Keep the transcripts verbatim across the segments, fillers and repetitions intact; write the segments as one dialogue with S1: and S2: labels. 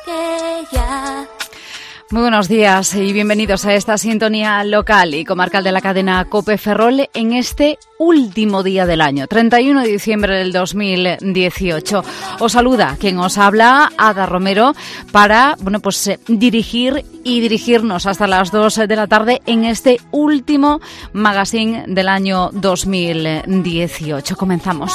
S1: Muy buenos días y bienvenidos a esta sintonía local y comarcal de la cadena COPE Ferrol en este último día del año, treinta y uno de diciembre del dos mil dieciocho. Os saluda quien os habla, Ada Romero, para bueno pues eh, dirigir y dirigirnos hasta las dos de la tarde en este último magazine del año dos mil dieciocho. Comenzamos.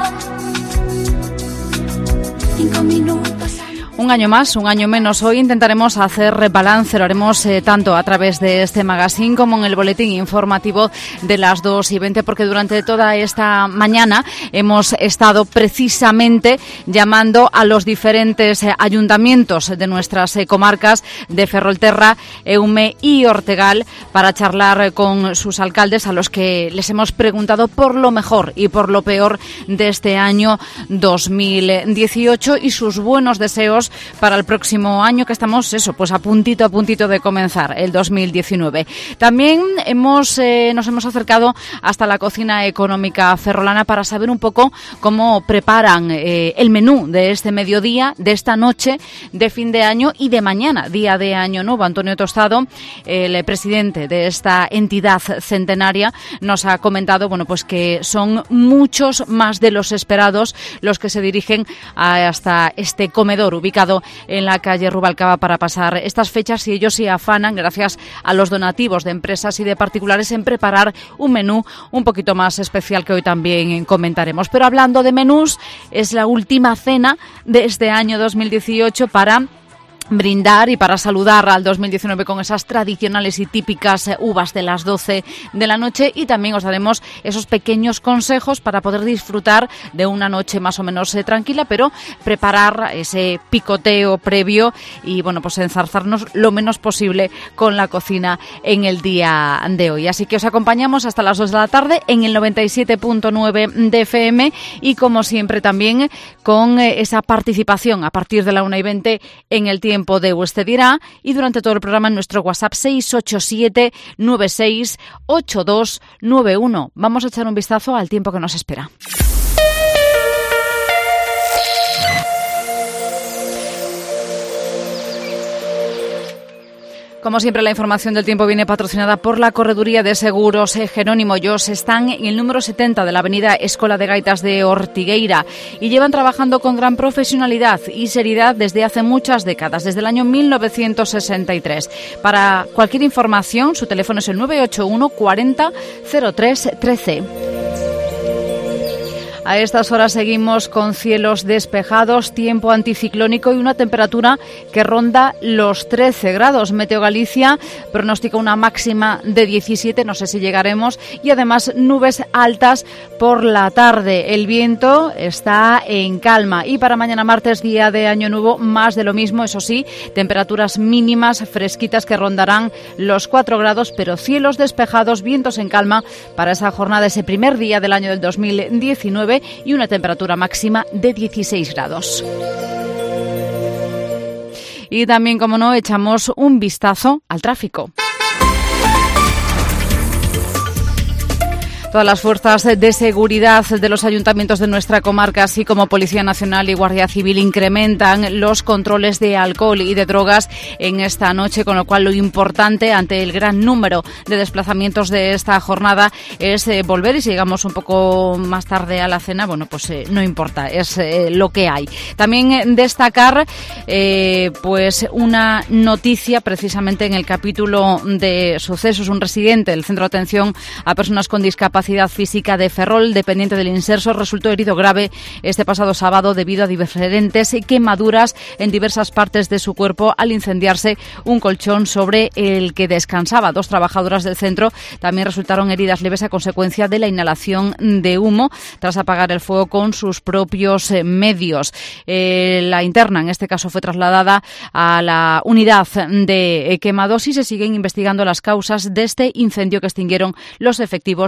S1: Cinco minutos. Un año más, un año menos. Hoy intentaremos hacer balance, lo haremos eh, tanto a través de este magazine como en el boletín informativo de las dos y veinte, porque durante toda esta mañana hemos estado precisamente llamando a los diferentes eh, ayuntamientos de nuestras eh, comarcas de Ferrolterra, Eume y Ortegal para charlar con sus alcaldes, a los que les hemos preguntado por lo mejor y por lo peor de este año dos mil dieciocho y sus buenos deseos para el próximo año, que estamos eso, pues a puntito a puntito de comenzar el dos mil diecinueve. También hemos eh, nos hemos acercado hasta la cocina económica ferrolana para saber un poco cómo preparan eh, el menú de este mediodía, de esta noche de fin de año y de mañana, día de año nuevo. Antonio Tostado, el presidente de esta entidad centenaria, nos ha comentado bueno pues que son muchos más de los esperados los que se dirigen a, hasta este comedor ubicado en la calle Rubalcaba para pasar estas fechas, y ellos se afanan, gracias a los donativos de empresas y de particulares, en preparar un menú un poquito más especial que hoy también comentaremos. Pero hablando de menús, es la última cena de este año dos mil dieciocho para brindar y para saludar al dos mil diecinueve con esas tradicionales y típicas uvas de las doce de la noche, y también os daremos esos pequeños consejos para poder disfrutar de una noche más o menos eh, tranquila, pero preparar ese picoteo previo y bueno pues enzarzarnos lo menos posible con la cocina en el día de hoy. Así que os acompañamos hasta las dos de la tarde en el noventa y siete punto nueve de F M, y como siempre también con eh, esa participación a partir de la una y veinte en el tiempo de Usted Dirá, y durante todo el programa en nuestro WhatsApp seis ocho siete nueve seis ocho dos nueve uno. Vamos a echar un vistazo al tiempo que nos espera. Como siempre, la información del tiempo viene patrocinada por la Correduría de Seguros Jerónimo Yos. Están en el número setenta de la avenida Escola de Gaitas de Ortigueira y llevan trabajando con gran profesionalidad y seriedad desde hace muchas décadas, desde el año mil novecientos sesenta y tres. Para cualquier información, su teléfono es el nueve ocho uno cuarenta cero tres trece. A estas horas seguimos con cielos despejados, tiempo anticiclónico y una temperatura que ronda los trece grados. Meteo Galicia pronostica una máxima de diecisiete, no sé si llegaremos, y además nubes altas por la tarde. El viento está en calma, y para mañana martes, día de Año Nuevo, más de lo mismo, eso sí, temperaturas mínimas fresquitas que rondarán los cuatro grados, pero cielos despejados, vientos en calma para esa jornada, ese primer día del año del dos mil diecinueve, y una temperatura máxima de dieciséis grados. Y también, como no, echamos un vistazo al tráfico. Todas las fuerzas de seguridad de los ayuntamientos de nuestra comarca, así como Policía Nacional y Guardia Civil, incrementan los controles de alcohol y de drogas en esta noche, con lo cual lo importante ante el gran número de desplazamientos de esta jornada es eh, volver, y si llegamos un poco más tarde a la cena, bueno, pues eh, no importa, es eh, lo que hay. También eh, destacar eh, pues una noticia precisamente en el capítulo de sucesos. Un residente del Centro de Atención a Personas con Discapacidad Física de Ferrol, dependiente del Inserso, resultó herido grave este pasado sábado debido a diferentes quemaduras en diversas partes de su cuerpo al incendiarse un colchón sobre el que descansaba. Dos trabajadoras del centro también resultaron heridas leves a consecuencia de la inhalación de humo tras apagar el fuego con sus propios medios. Eh, la interna, en este caso, fue trasladada a la unidad de quemados y se siguen investigando las causas de este incendio que extinguieron los efectivos del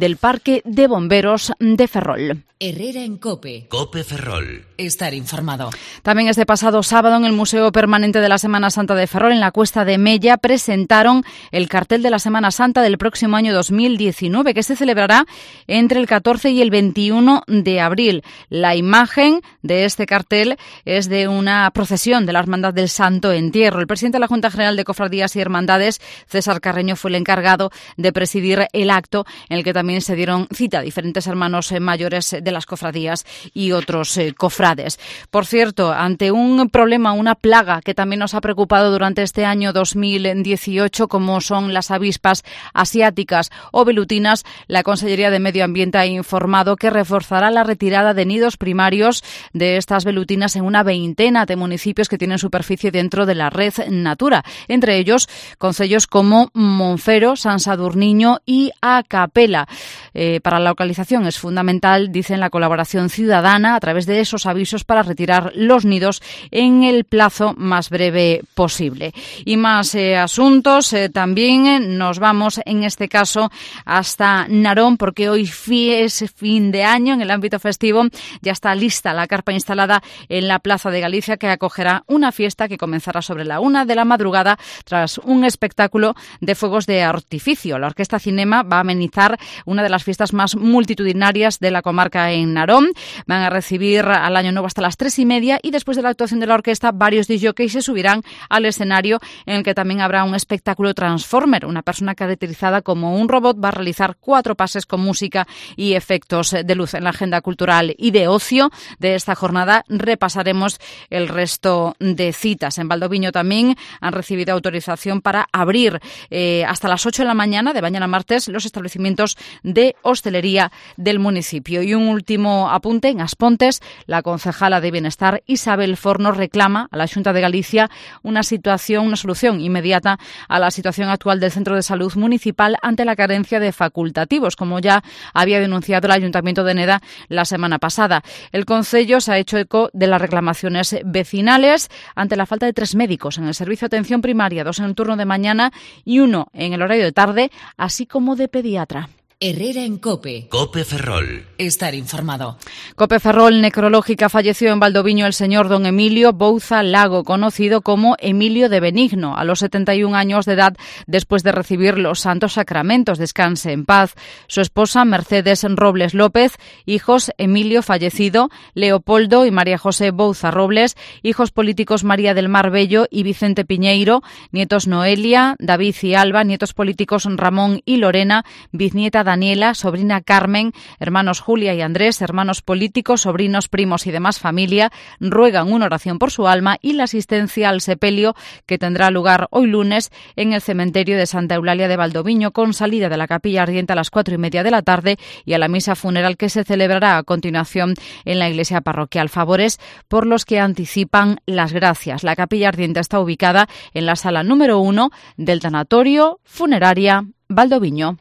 S1: del Parque de Bomberos de Ferrol.
S2: Herrera en COPE.
S3: COPE Ferrol.
S2: Estar informado.
S1: También este pasado sábado en el Museo Permanente de la Semana Santa de Ferrol, en la Cuesta de Mella, presentaron el cartel de la Semana Santa del próximo año dos mil diecinueve, que se celebrará entre el catorce y el veintiuno de abril. La imagen de este cartel es de una procesión de la Hermandad del Santo Entierro. El presidente de la Junta General de Cofradías y Hermandades, César Carreño, fue el encargado de presidir el acto, en el que también se dieron cita a diferentes hermanos mayores de las cofradías y otros eh, cofrades. Por cierto, ante un problema, una plaga que también nos ha preocupado durante este año dos mil dieciocho, como son las avispas asiáticas o velutinas, la Consellería de Medio Ambiente ha informado que reforzará la retirada de nidos primarios de estas velutinas en una veintena de municipios que tienen superficie dentro de la red Natura, entre ellos concellos como Monfero, San Sadurniño y A Capela. Eh, para la localización es fundamental, dicen, la colaboración ciudadana a través de esos avisos para retirar los nidos en el plazo más breve posible. Y más eh, asuntos, eh, también nos vamos en este caso hasta Narón, porque hoy es fin de año. En el ámbito festivo ya está lista la carpa instalada en la Plaza de Galicia, que acogerá una fiesta que comenzará sobre la una de la madrugada tras un espectáculo de fuegos de artificio. La Orquesta Cinema va a amenizar una de las fiestas más multitudinarias de la comarca en Narón. Van a recibir al Año Nuevo hasta las tres y media, y después de la actuación de la orquesta, varios discjockeys se subirán al escenario, en el que también habrá un espectáculo Transformer. Una persona caracterizada como un robot va a realizar cuatro pases con música y efectos de luz. En la agenda cultural y de ocio de esta jornada repasaremos el resto de citas. En Valdoviño también han recibido autorización para abrir eh, hasta las ocho de la mañana, de mañana martes, los establecimientos de hostelería del municipio. Y un último apunte: en Aspontes, la concejala de Bienestar, Isabel Forno, reclama a la Xunta de Galicia una situación, una solución inmediata a la situación actual del Centro de Salud Municipal ante la carencia de facultativos, como ya había denunciado el Ayuntamiento de Neda la semana pasada. El concello se ha hecho eco de las reclamaciones vecinales ante la falta de tres médicos en el servicio de atención primaria, dos en el turno de mañana y uno en el horario de tarde, así como de pediatra.
S2: Herrera en COPE.
S3: COPE Ferrol.
S2: Estar informado.
S1: COPE Ferrol necrológica. Falleció en Valdoviño el señor don Emilio Bouza Lago, conocido como Emilio de Benigno, a los setenta y un años de edad, después de recibir los santos sacramentos. Descanse en paz. Su esposa, Mercedes Robles López. Hijos: Emilio, fallecido; Leopoldo y María José Bouza Robles. Hijos políticos: María del Mar Bello y Vicente Piñeiro. Nietos: Noelia, David y Alba. Nietos políticos: Ramón y Lorena. Bisnieta: Daniela, sobrina Carmen, hermanos Julia y Andrés, hermanos políticos, sobrinos, primos y demás familia, ruegan una oración por su alma y la asistencia al sepelio, que tendrá lugar hoy lunes en el cementerio de Santa Eulalia de Valdoviño, con salida de la capilla ardiente a las cuatro y media de la tarde, y a la misa funeral que se celebrará a continuación en la iglesia parroquial. Favores por los que anticipan las gracias. La capilla ardiente está ubicada en la sala número uno del Tanatorio Funeraria Valdoviño.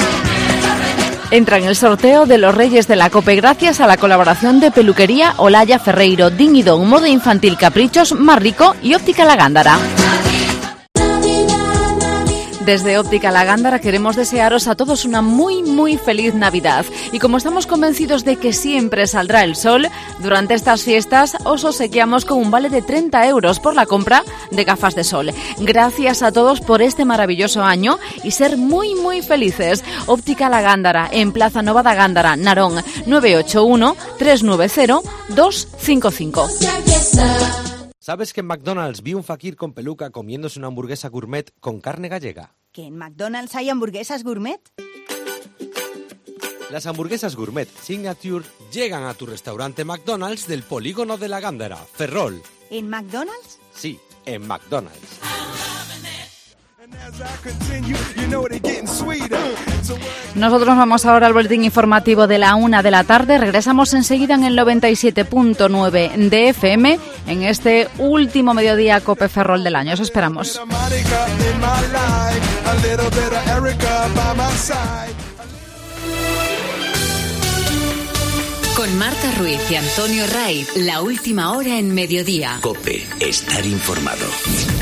S1: Entra en el sorteo de los Reyes de la COPE gracias a la colaboración de Peluquería Olaya Ferreiro, Din y Don, moda infantil, caprichos, más rico, y Óptica La Gándara. Desde Óptica La Gándara queremos desearos a todos una muy, muy feliz Navidad. Y como estamos convencidos de que siempre saldrá el sol, durante estas fiestas os obsequiamos con un vale de treinta euros por la compra de gafas de sol. Gracias a todos por este maravilloso año y ser muy, muy felices. Óptica La Gándara, en Plaza Nova da Gándara, Narón, nueve ocho uno, tres nueve cero, dos cinco cinco.
S4: ¿Sabes que en McDonald's vi un fakir con peluca comiéndose una hamburguesa gourmet con carne gallega?
S5: ¿Que en McDonald's hay hamburguesas gourmet?
S4: Las hamburguesas gourmet Signature llegan a tu restaurante McDonald's del polígono de La Gándara, Ferrol.
S5: ¿En McDonald's?
S4: Sí, en McDonald's.
S1: Nosotros vamos ahora al boletín informativo de la una de la tarde. Regresamos enseguida en el noventa y siete punto nueve de F M en este último mediodía COPE Ferrol del año. Os esperamos.
S2: Con Marta Ruiz y Antonio Raiz, la última hora en mediodía.
S3: COPE, estar informado.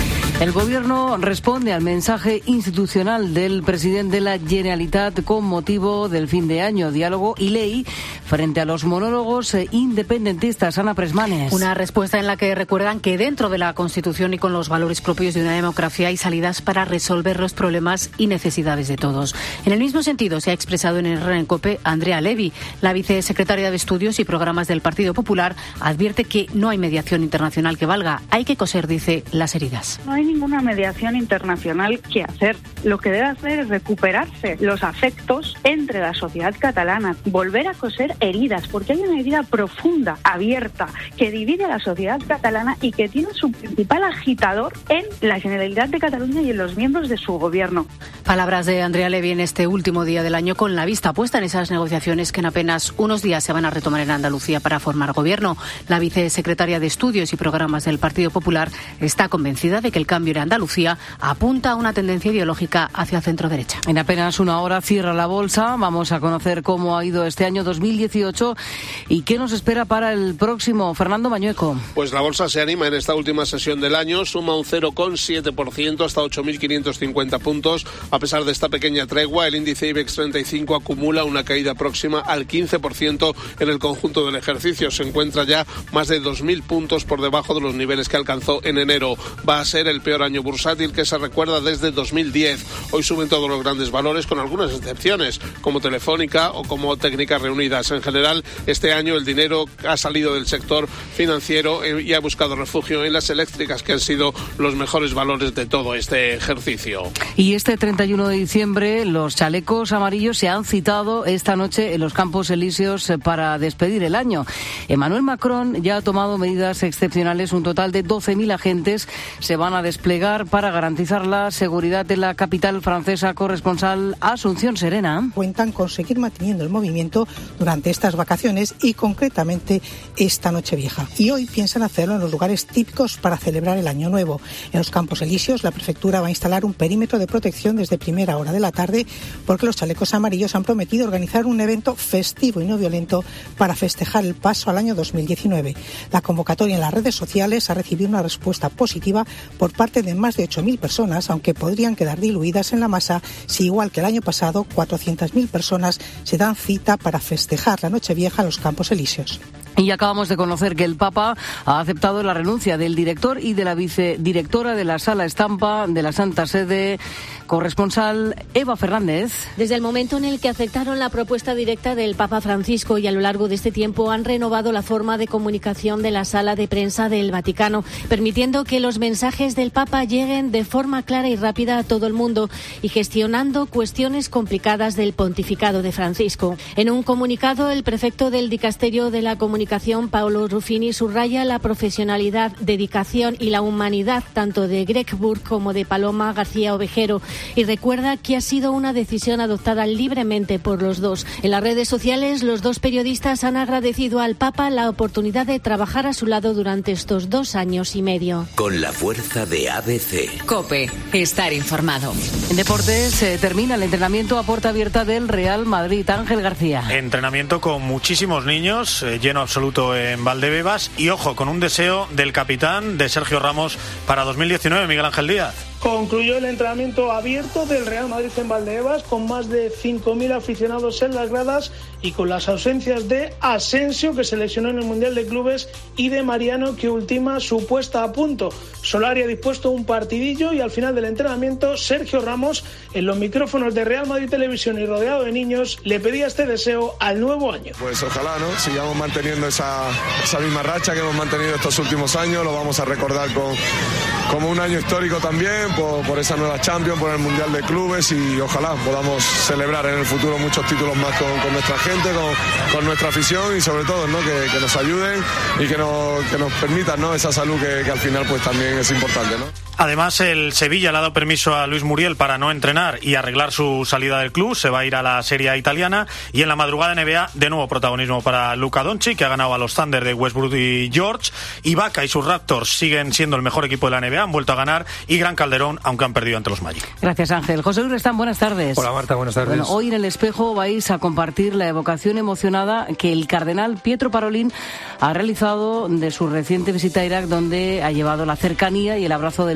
S6: El Gobierno responde al mensaje institucional del presidente de la Generalitat con motivo del fin de año, diálogo y ley, frente a los monólogos independentistas. Ana Presmanes.
S7: Una respuesta en la que recuerdan que dentro de la Constitución y con los valores propios de una democracia hay salidas para resolver los problemas y necesidades de todos. En el mismo sentido se ha expresado en Herrera en COPE Andrea Levy. La vicesecretaria de Estudios y Programas del Partido Popular advierte que no hay mediación internacional que valga. Hay que coser, dice, las heridas.
S8: No hay ninguna mediación internacional que hacer. Lo que debe hacer es recuperarse los afectos entre la sociedad catalana, volver a coser heridas, porque hay una herida profunda, abierta, que divide a la sociedad catalana y que tiene su principal agitador en la Generalitat de Cataluña y en los miembros de su gobierno.
S7: Palabras de Andrea Levy en este último día del año, con la vista puesta en esas negociaciones que en apenas unos días se van a retomar en Andalucía para formar gobierno. La vicesecretaria de Estudios y Programas del Partido Popular está convencida de que el cambio en Andalucía apunta a una tendencia ideológica hacia centro-derecha.
S6: En apenas una hora cierra la bolsa. Vamos a conocer cómo ha ido este año dos mil dieciocho y qué nos espera para el próximo. Fernando Mañueco.
S9: Pues la bolsa se anima en esta última sesión del año, suma un cero coma siete por ciento hasta ocho mil quinientos cincuenta puntos. A pesar de esta pequeña tregua, el índice IBEX treinta y cinco acumula una caída próxima al quince por ciento en el conjunto del ejercicio. Se encuentra ya más de dos mil puntos por debajo de los niveles que alcanzó en enero. Va a ser el peor año bursátil que se recuerda desde dos mil diez. Hoy suben todos los grandes valores, con algunas excepciones, como Telefónica o como Técnicas Reunidas. En general, este año el dinero ha salido del sector financiero y ha buscado refugio en las eléctricas, que han sido los mejores valores de todo este ejercicio.
S6: Y este treinta y uno de diciembre, los chalecos amarillos se han citado esta noche en los Campos Elíseos para despedir el año. Emmanuel Macron ya ha tomado medidas excepcionales. Un total de doce mil agentes se van a desplegar para garantizar la seguridad de la capital francesa. Corresponsal Asunción Serena.
S10: Cuentan con seguir manteniendo el movimiento durante estas vacaciones y concretamente esta Nochevieja. Y hoy piensan hacerlo en los lugares típicos para celebrar el Año Nuevo. En los Campos Elíseos, la prefectura va a instalar un perímetro de protección desde primera hora de la tarde, porque los chalecos amarillos han prometido organizar un evento festivo y no violento para festejar el paso al año dos mil diecinueve. La convocatoria en las redes sociales ha recibido una respuesta positiva por parte de más de ocho mil personas, aunque podrían quedar diluidas en la masa si, igual que el año pasado, cuatrocientas mil personas se dan cita para festejar la Nochevieja en los Campos Elíseos.
S6: Y acabamos de conocer que el Papa ha aceptado la renuncia del director y de la vicedirectora de la Sala Estampa de la Santa Sede. Corresponsal Eva Fernández.
S11: Desde el momento en el que aceptaron la propuesta directa del Papa Francisco y a lo largo de este tiempo han renovado la forma de comunicación de la sala de prensa del Vaticano, permitiendo que los mensajes del Papa lleguen de forma clara y rápida a todo el mundo y gestionando cuestiones complicadas del pontificado de Francisco. En un comunicado, el prefecto del Dicasterio de la Comunicación, Paolo Ruffini, subraya la profesionalidad, dedicación y la humanidad tanto de Greg Burke como de Paloma García Ovejero, y recuerda que ha sido una decisión adoptada libremente por los dos. En las redes sociales, los dos periodistas han agradecido al Papa la oportunidad de trabajar a su lado durante estos dos años y medio.
S3: Con la fuerza de A B C.
S2: COPE, estar informado.
S6: En deportes se termina el entrenamiento a puerta abierta del Real Madrid. Ángel García.
S12: Entrenamiento con muchísimos niños, eh, lleno absoluto en Valdebebas y, ojo, con un deseo del capitán, de Sergio Ramos, para dos mil diecinueve, Miguel Ángel Díaz.
S13: Concluyó el entrenamiento abierto del Real Madrid en Valdebebas con más de cinco mil aficionados en las gradas y con las ausencias de Asensio, que se lesionó en el Mundial de Clubes, y de Mariano, que ultima su puesta a punto. Solari ha dispuesto un partidillo y al final del entrenamiento Sergio Ramos, en los micrófonos de Real Madrid Televisión y rodeado de niños, le pedía este deseo al nuevo año.
S14: Pues ojalá, ¿no? Sigamos manteniendo esa, esa misma racha que hemos mantenido estos últimos años. Lo vamos a recordar con, como un año histórico también, por, por esa nueva Champions, por el Mundial de Clubes, y ojalá podamos celebrar en el futuro muchos títulos más con, con nuestra gente, con, con nuestra afición, y sobre todo, ¿no? que, que nos ayuden y que nos, que nos permitan, ¿no? esa salud que, que al final pues también es importante, ¿no?
S12: Además, el Sevilla le ha dado permiso a Luis Muriel para no entrenar y arreglar su salida del club. Se va a ir a la Serie A italiana. Y en la madrugada N B A, de nuevo protagonismo para Luka Doncic, que ha ganado a los Thunder de Westbrook y George. Ibaka y sus Raptors siguen siendo el mejor equipo de la N B A, han vuelto a ganar. Y Gran Calderón, aunque han perdido ante los Magic.
S6: Gracias, Ángel. José Luis Restán, buenas tardes.
S15: Hola, Marta, buenas tardes.
S6: Bueno, hoy en El Espejo vais a compartir la evocación emocionada que el cardenal Pietro Parolin ha realizado de su reciente visita a Irak, donde ha llevado la cercanía y el abrazo del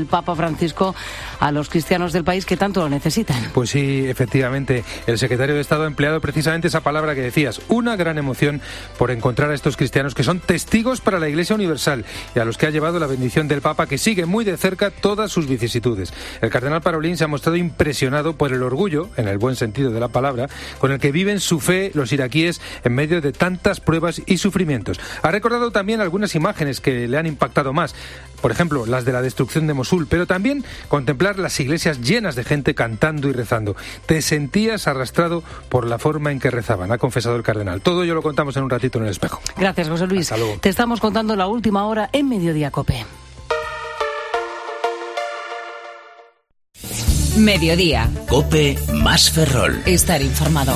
S6: Papa Francisco a los cristianos del país que tanto lo necesitan.
S15: Pues sí, efectivamente, el secretario de Estado ha empleado precisamente esa palabra que decías, una gran emoción por encontrar a estos cristianos que son testigos para la Iglesia Universal y a los que ha llevado la bendición del Papa, que sigue muy de cerca todas sus vicisitudes. El cardenal Parolin se ha mostrado impresionado por el orgullo, en el buen sentido de la palabra, con el que viven su fe los iraquíes en medio de tantas pruebas y sufrimientos. Ha recordado también algunas imágenes que le han impactado más, por ejemplo, las de la destrucción de Mosul, pero también contemplar las iglesias llenas de gente cantando y rezando. Te sentías arrastrado por la forma en que rezaban, ha confesado el cardenal. Todo ello lo contamos en un ratito en El Espejo.
S6: Gracias, José Luis. Te estamos contando la última hora en Mediodía COPE.
S2: Mediodía.
S3: COPE más Ferrol.
S2: Estar informado.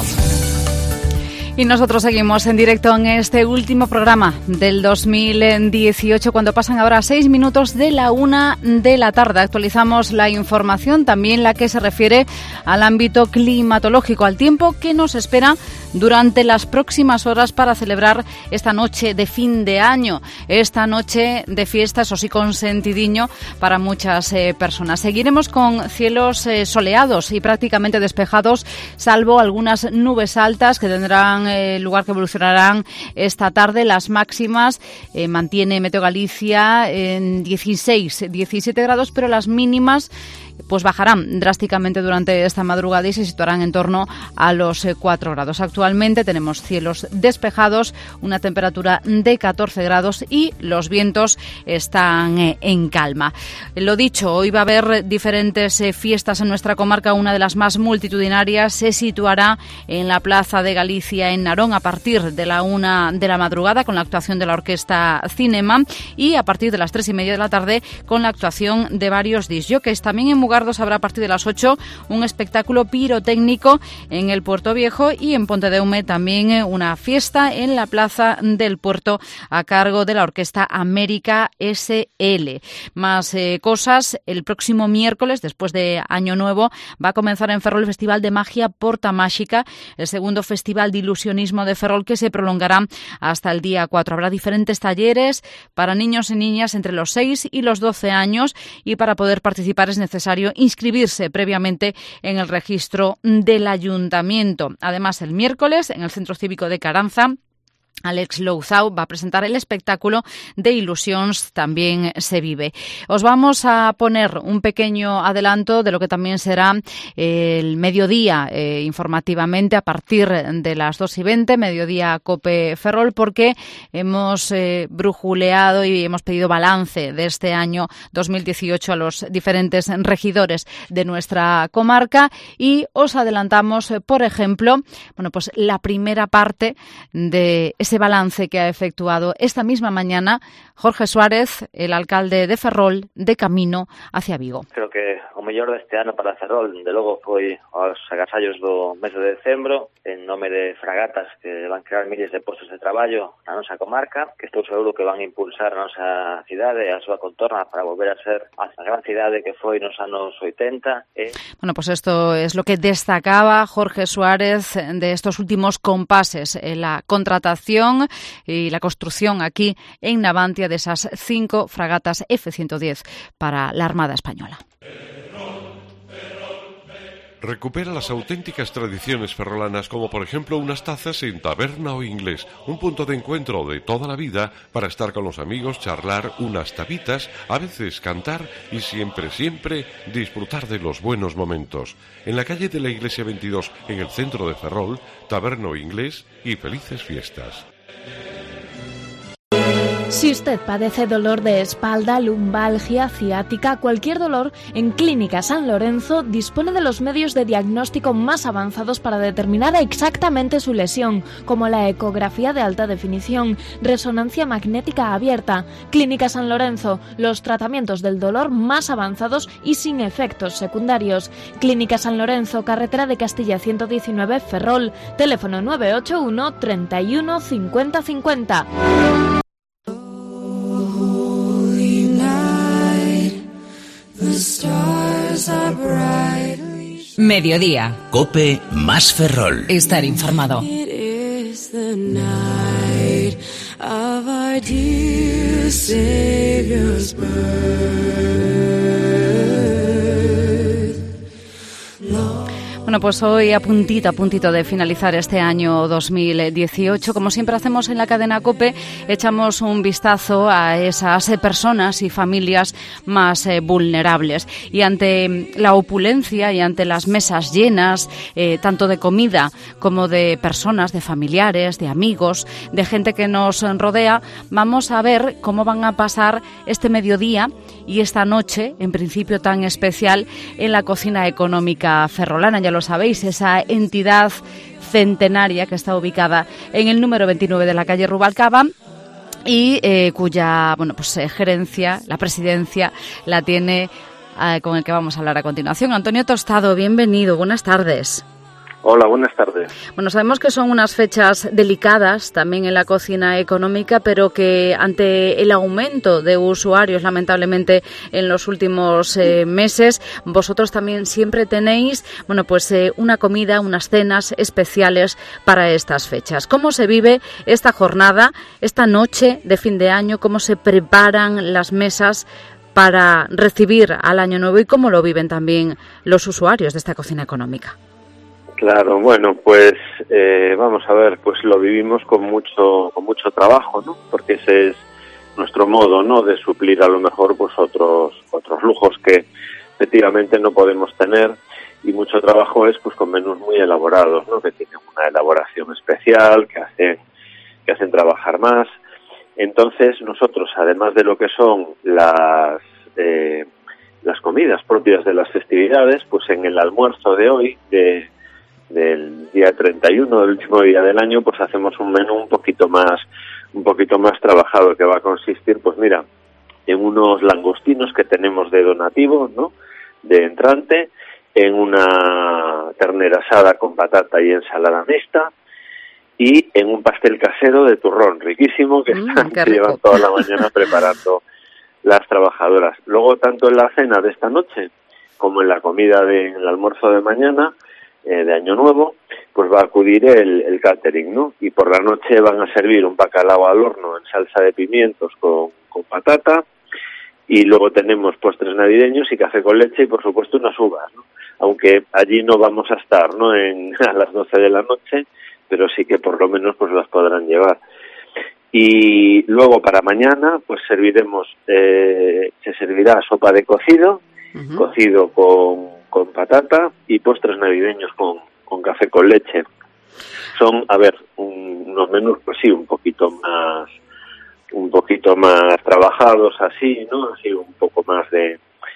S1: Y nosotros seguimos en directo en este último programa del dos mil dieciocho, cuando pasan ahora seis minutos de la una de la tarde. Actualizamos la información, también la que se refiere al ámbito climatológico, al tiempo que nos espera durante las próximas horas para celebrar esta noche de fin de año, esta noche de fiesta, eso sí, consentidiño para muchas eh, personas. Seguiremos con cielos eh, soleados y prácticamente despejados, salvo algunas nubes altas que tendrán eh, lugar, que evolucionarán esta tarde. Las máximas eh, mantiene Meteo Galicia en dieciséis, diecisiete grados, pero las mínimas pues bajarán drásticamente durante esta madrugada y se situarán en torno a los cuatro grados. Actualmente tenemos cielos despejados, una temperatura de catorce grados y los vientos están en calma. Lo dicho, hoy va a haber diferentes fiestas en nuestra comarca. Una de las más multitudinarias se situará en la Plaza de Galicia en Narón a partir de la una de la madrugada con la actuación de la Orquesta Cinema y a partir de las tres y media de la tarde con la actuación de varios discjockeys. También en Mugardos habrá a partir de las ocho un espectáculo pirotécnico en el Puerto Viejo y en Pontedeume también una fiesta en la Plaza del Puerto a cargo de la Orquesta América S L. Más eh, cosas, el próximo miércoles, después de Año Nuevo, va a comenzar en Ferrol el Festival de Magia Porta Máxica, el segundo festival de ilusionismo de Ferrol que se prolongará hasta el día cuatro. Habrá diferentes talleres para niños y niñas entre los seis y los doce años y para poder participar es necesario inscribirse previamente en el registro del ayuntamiento. Además, el miércoles, en el Centro Cívico de Caranza, Alex Louzao va a presentar el espectáculo de Ilusions También se vive. Os vamos a poner un pequeño adelanto de lo que también será el mediodía eh, informativamente a partir de las dos y veinte, mediodía COPE Ferrol, porque hemos eh, brujuleado y hemos pedido balance de este año dos mil dieciocho a los diferentes regidores de nuestra comarca y os adelantamos, por ejemplo, bueno, pues la primera parte de ese balance que ha efectuado esta misma mañana Jorge Suárez, el alcalde de Ferrol, de camino hacia Vigo.
S16: Creo que o mellor deste ano para Ferrol, de logo, foi aos agasallos do mes de decembro, en nome de Fragatas, que van crear miles de postos de traballo na nosa comarca, que estou seguro que van a impulsar a nosa cidade e a súa contorna para volver a ser a gran cidade que foi nos anos oitenta. E...
S1: Bueno, pues esto es lo que destacaba Jorge Suárez de estos últimos compases en la contratación y la construcción aquí en Navantia de esas cinco fragatas F ciento diez para la Armada Española.
S17: Recupera las auténticas tradiciones ferrolanas, como por ejemplo unas tazas en Taberna o Inglés, un punto de encuentro de toda la vida para estar con los amigos, charlar unas tabitas, a veces cantar y siempre, siempre disfrutar de los buenos momentos. En la calle de la Iglesia veintidós, en el centro de Ferrol, Taberna o Inglés y felices fiestas.
S18: Si usted padece dolor de espalda, lumbalgia, ciática, cualquier dolor, en Clínica San Lorenzo dispone de los medios de diagnóstico más avanzados para determinar exactamente su lesión, como la ecografía de alta definición, resonancia magnética abierta. Clínica San Lorenzo, los tratamientos del dolor más avanzados y sin efectos secundarios. Clínica San Lorenzo, carretera de Castilla ciento diecinueve, Ferrol, teléfono nueve ocho uno, treinta y uno, cincuenta cincuenta.
S2: Mediodía.
S3: COPE más Ferrol.
S2: Estar informado.
S1: Bueno, pues hoy a puntito, a puntito de finalizar este año dos mil dieciocho, como siempre hacemos en la cadena COPE, echamos un vistazo a esas personas y familias más eh, vulnerables. Y ante la opulencia y ante las mesas llenas, eh, tanto de comida como de personas, de familiares, de amigos, de gente que nos rodea, vamos a ver cómo van a pasar este mediodía y esta noche, en principio tan especial, en la cocina económica ferrolana. Ya lo sabéis, esa entidad centenaria que está ubicada en el número veintinueve de la calle Rubalcaba y eh, cuya bueno pues eh, gerencia, la presidencia, la tiene eh, con el que vamos a hablar a continuación. Antonio Tostado, bienvenido, buenas tardes.
S19: Hola, buenas tardes.
S1: Bueno, sabemos que son unas fechas delicadas también en la cocina económica, pero que ante el aumento de usuarios, lamentablemente, en los últimos eh, meses, vosotros también siempre tenéis, bueno, pues eh, una comida, unas cenas especiales para estas fechas. ¿Cómo se vive esta jornada, esta noche de fin de año? ¿Cómo se preparan las mesas para recibir al Año Nuevo y cómo lo viven también los usuarios de esta cocina económica?
S19: Claro, bueno, pues eh, vamos a ver, pues lo vivimos con mucho con mucho trabajo, ¿no? Porque ese es nuestro modo, ¿no? De suplir a lo mejor pues otros otros lujos que efectivamente no podemos tener, y mucho trabajo es pues con menús muy elaborados, ¿no? Que tienen una elaboración especial, que hacen que hacen trabajar más. Entonces nosotros, además de lo que son las eh, las comidas propias de las festividades, pues en el almuerzo de hoy de del día treinta y uno, del último día del año, pues hacemos un menú un poquito más un poquito más trabajado, que va a consistir, pues mira, en unos langostinos que tenemos de donativo, ¿no?, de entrante, en una ternera asada con patata y ensalada mixta, y en un pastel casero de turrón riquísimo que, mm, están, que llevan toda la mañana preparando las trabajadoras. Luego, tanto en la cena de esta noche como en la comida del de, almuerzo de mañana, Eh, de Año Nuevo, pues va a acudir el, el catering, ¿no? Y por la noche van a servir un bacalao al horno en salsa de pimientos con, con patata, y luego tenemos postres navideños y café con leche y por supuesto unas uvas, ¿no? Aunque allí no vamos a estar, ¿no?, en, a las doce de la noche, pero sí que por lo menos pues las podrán llevar. Y luego para mañana pues serviremos, eh, se servirá sopa de cocido, uh-huh. cocido con con patata, y postres navideños con, con café con leche. Son, a ver, un, unos menús, pues sí, un poquito más, un poquito más trabajados así, ¿no? Así un poco más de,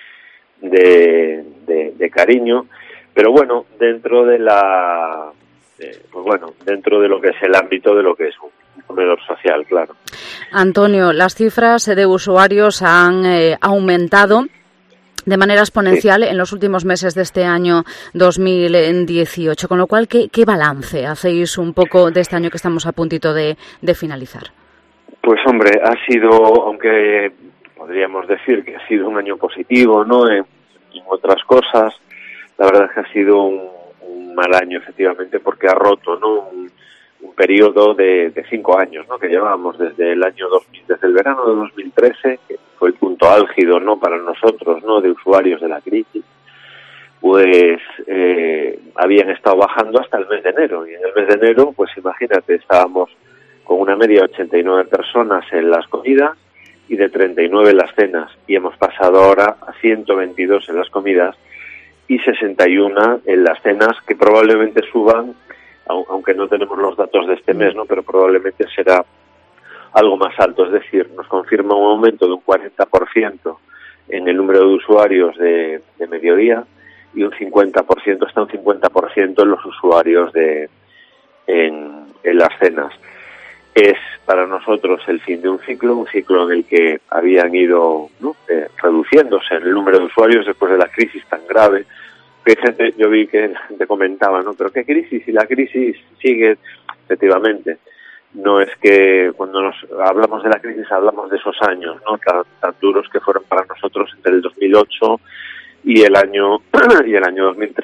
S19: de, de, de cariño, pero bueno, dentro de la, de, pues bueno, dentro de lo que es el ámbito de lo que es un, un comedor social, claro.
S1: Antonio, las cifras de usuarios han eh, aumentado de manera exponencial sí. en los últimos meses de este año dos mil dieciocho, con lo cual, ¿qué, qué balance hacéis un poco de este año que estamos a puntito de, de finalizar?
S19: Pues hombre, ha sido, aunque podríamos decir que ha sido un año positivo, ¿no?, en, en otras cosas, la verdad es que ha sido un, un mal año, efectivamente, porque ha roto, ¿no?, un, un periodo de, de cinco años, ¿no?, que llevábamos desde el año dos mil, desde el verano de dos mil trece, que fue el punto álgido, ¿no?, para nosotros, ¿no?, de usuarios de la crisis, pues eh, habían estado bajando hasta el mes de enero, y en el mes de enero, pues imagínate, estábamos con una media de ochenta y nueve personas en las comidas y de treinta y nueve en las cenas, y hemos pasado ahora a ciento veintidós en las comidas y sesenta y uno en las cenas, que probablemente suban, aunque no tenemos los datos de este mes, ¿no?, pero probablemente será algo más alto, es decir, nos confirma un aumento de un cuarenta por ciento en el número de usuarios de, de mediodía, y un cincuenta por ciento, hasta un cincuenta por ciento en los usuarios de en, en las cenas. Es para nosotros el fin de un ciclo, un ciclo en el que habían ido, ¿no?, eh, reduciéndose el número de usuarios después de la crisis tan grave. Que gente, yo vi que la gente comentaba, ¿no?, pero ¿qué crisis? Si la crisis sigue, efectivamente. No es que cuando nos hablamos de la crisis hablamos de esos años, ¿no?, tan, tan duros que fueron para nosotros entre el dos mil ocho y el año y el año dos mil trece, ¿no?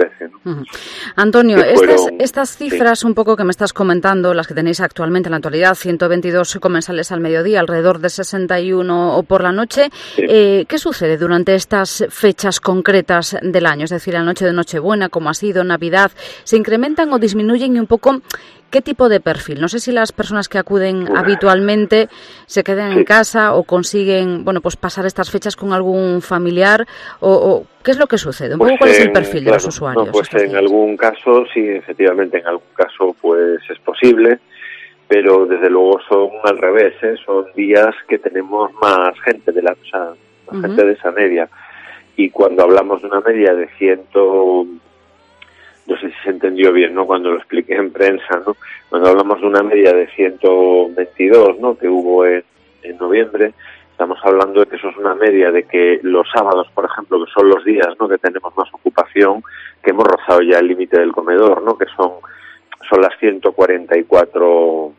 S1: Uh-huh. Antonio,
S19: fueron,
S1: estas, estas cifras
S19: sí.
S1: un poco que me estás comentando, las que tenéis actualmente en la actualidad, ciento veintidós comensales al mediodía, alrededor de sesenta y uno o por la noche, sí. eh, ¿qué sucede durante estas fechas concretas del año? Es decir, la noche de Nochebuena, como ha sido, Navidad, ¿se incrementan o disminuyen y un poco qué tipo de perfil? No sé si las personas que acuden Uf. habitualmente se quedan sí. en casa o consiguen, bueno, pues pasar estas fechas con algún familiar o, o ¿qué es lo que sucede? Un
S19: pues
S1: poco cuál
S19: en,
S1: es el perfil
S19: claro,
S1: de los usuarios.
S19: No, pues en algún caso, sí, efectivamente, en algún caso pues es posible, pero desde luego son al revés, ¿eh? Son días que tenemos más gente de la, o sea, más uh-huh. gente de esa media. Y cuando hablamos de una media de ciento, no sé si se entendió bien, ¿no? Cuando lo expliqué en prensa, ¿no? Cuando hablamos de una media de ciento veintidós, ¿no? Que hubo en, en noviembre, estamos hablando de que eso es una media de que los sábados, por ejemplo, que son los días, ¿no? Que tenemos más ocupación, que hemos rozado ya el límite del comedor, ¿no? Que son son las ciento cuarenta y cuatro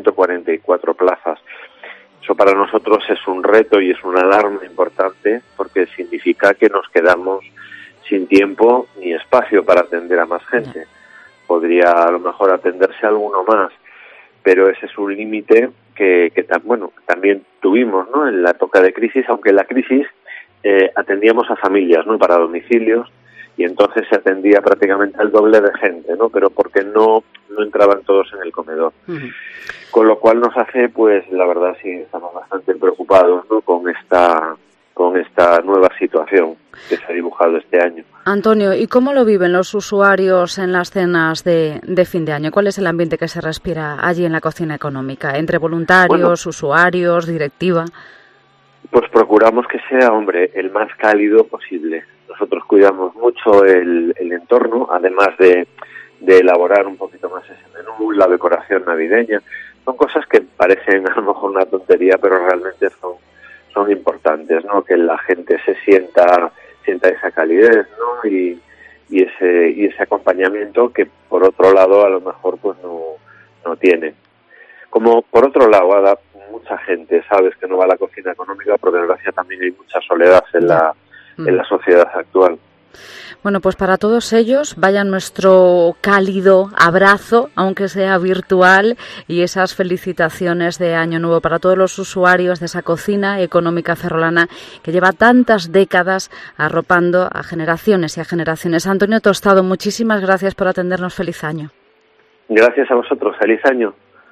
S19: plazas. Eso para nosotros es un reto y es una alarma importante porque significa que nos quedamos sin tiempo ni espacio para atender a más gente. Podría a lo mejor atenderse a alguno más, pero ese es un límite que, que bueno, también tuvimos, ¿no? En la época de crisis, aunque en la crisis eh, atendíamos a familias, ¿no? Para domicilios, y entonces se atendía prácticamente al doble de gente, ¿no? Pero porque no no entraban todos en el comedor. Uh-huh. Con lo cual nos hace, pues, la verdad sí, estamos bastante preocupados, ¿no? Con esta con esta nueva situación que se ha dibujado este año.
S1: Antonio, ¿y cómo lo viven los usuarios en las cenas de, de fin de año? ¿Cuál es el ambiente que se respira allí en la cocina económica? ¿Entre voluntarios, bueno, usuarios, directiva?
S19: Pues procuramos que sea, hombre, el más cálido posible. Nosotros cuidamos mucho el, el entorno, además de, de elaborar un poquito más ese menú, la decoración navideña. Son cosas que parecen a lo mejor una tontería, pero realmente son son importantes, ¿no? Que la gente se sienta sienta esa calidez, ¿no? Y, y ese y ese acompañamiento que por otro lado a lo mejor pues no no tiene. Como por otro lado, Ada, mucha gente sabes que no va a la cocina económica, por desgracia también hay mucha soledad en la mm. en la sociedad actual.
S1: Bueno, pues para todos ellos vaya nuestro cálido abrazo, aunque sea virtual, y esas felicitaciones de Año Nuevo para todos los usuarios de esa cocina económica ferrolana que lleva tantas décadas arropando a generaciones y a generaciones. Antonio Tostado, muchísimas gracias por atendernos. Feliz año.
S19: Gracias a vosotros. Feliz año.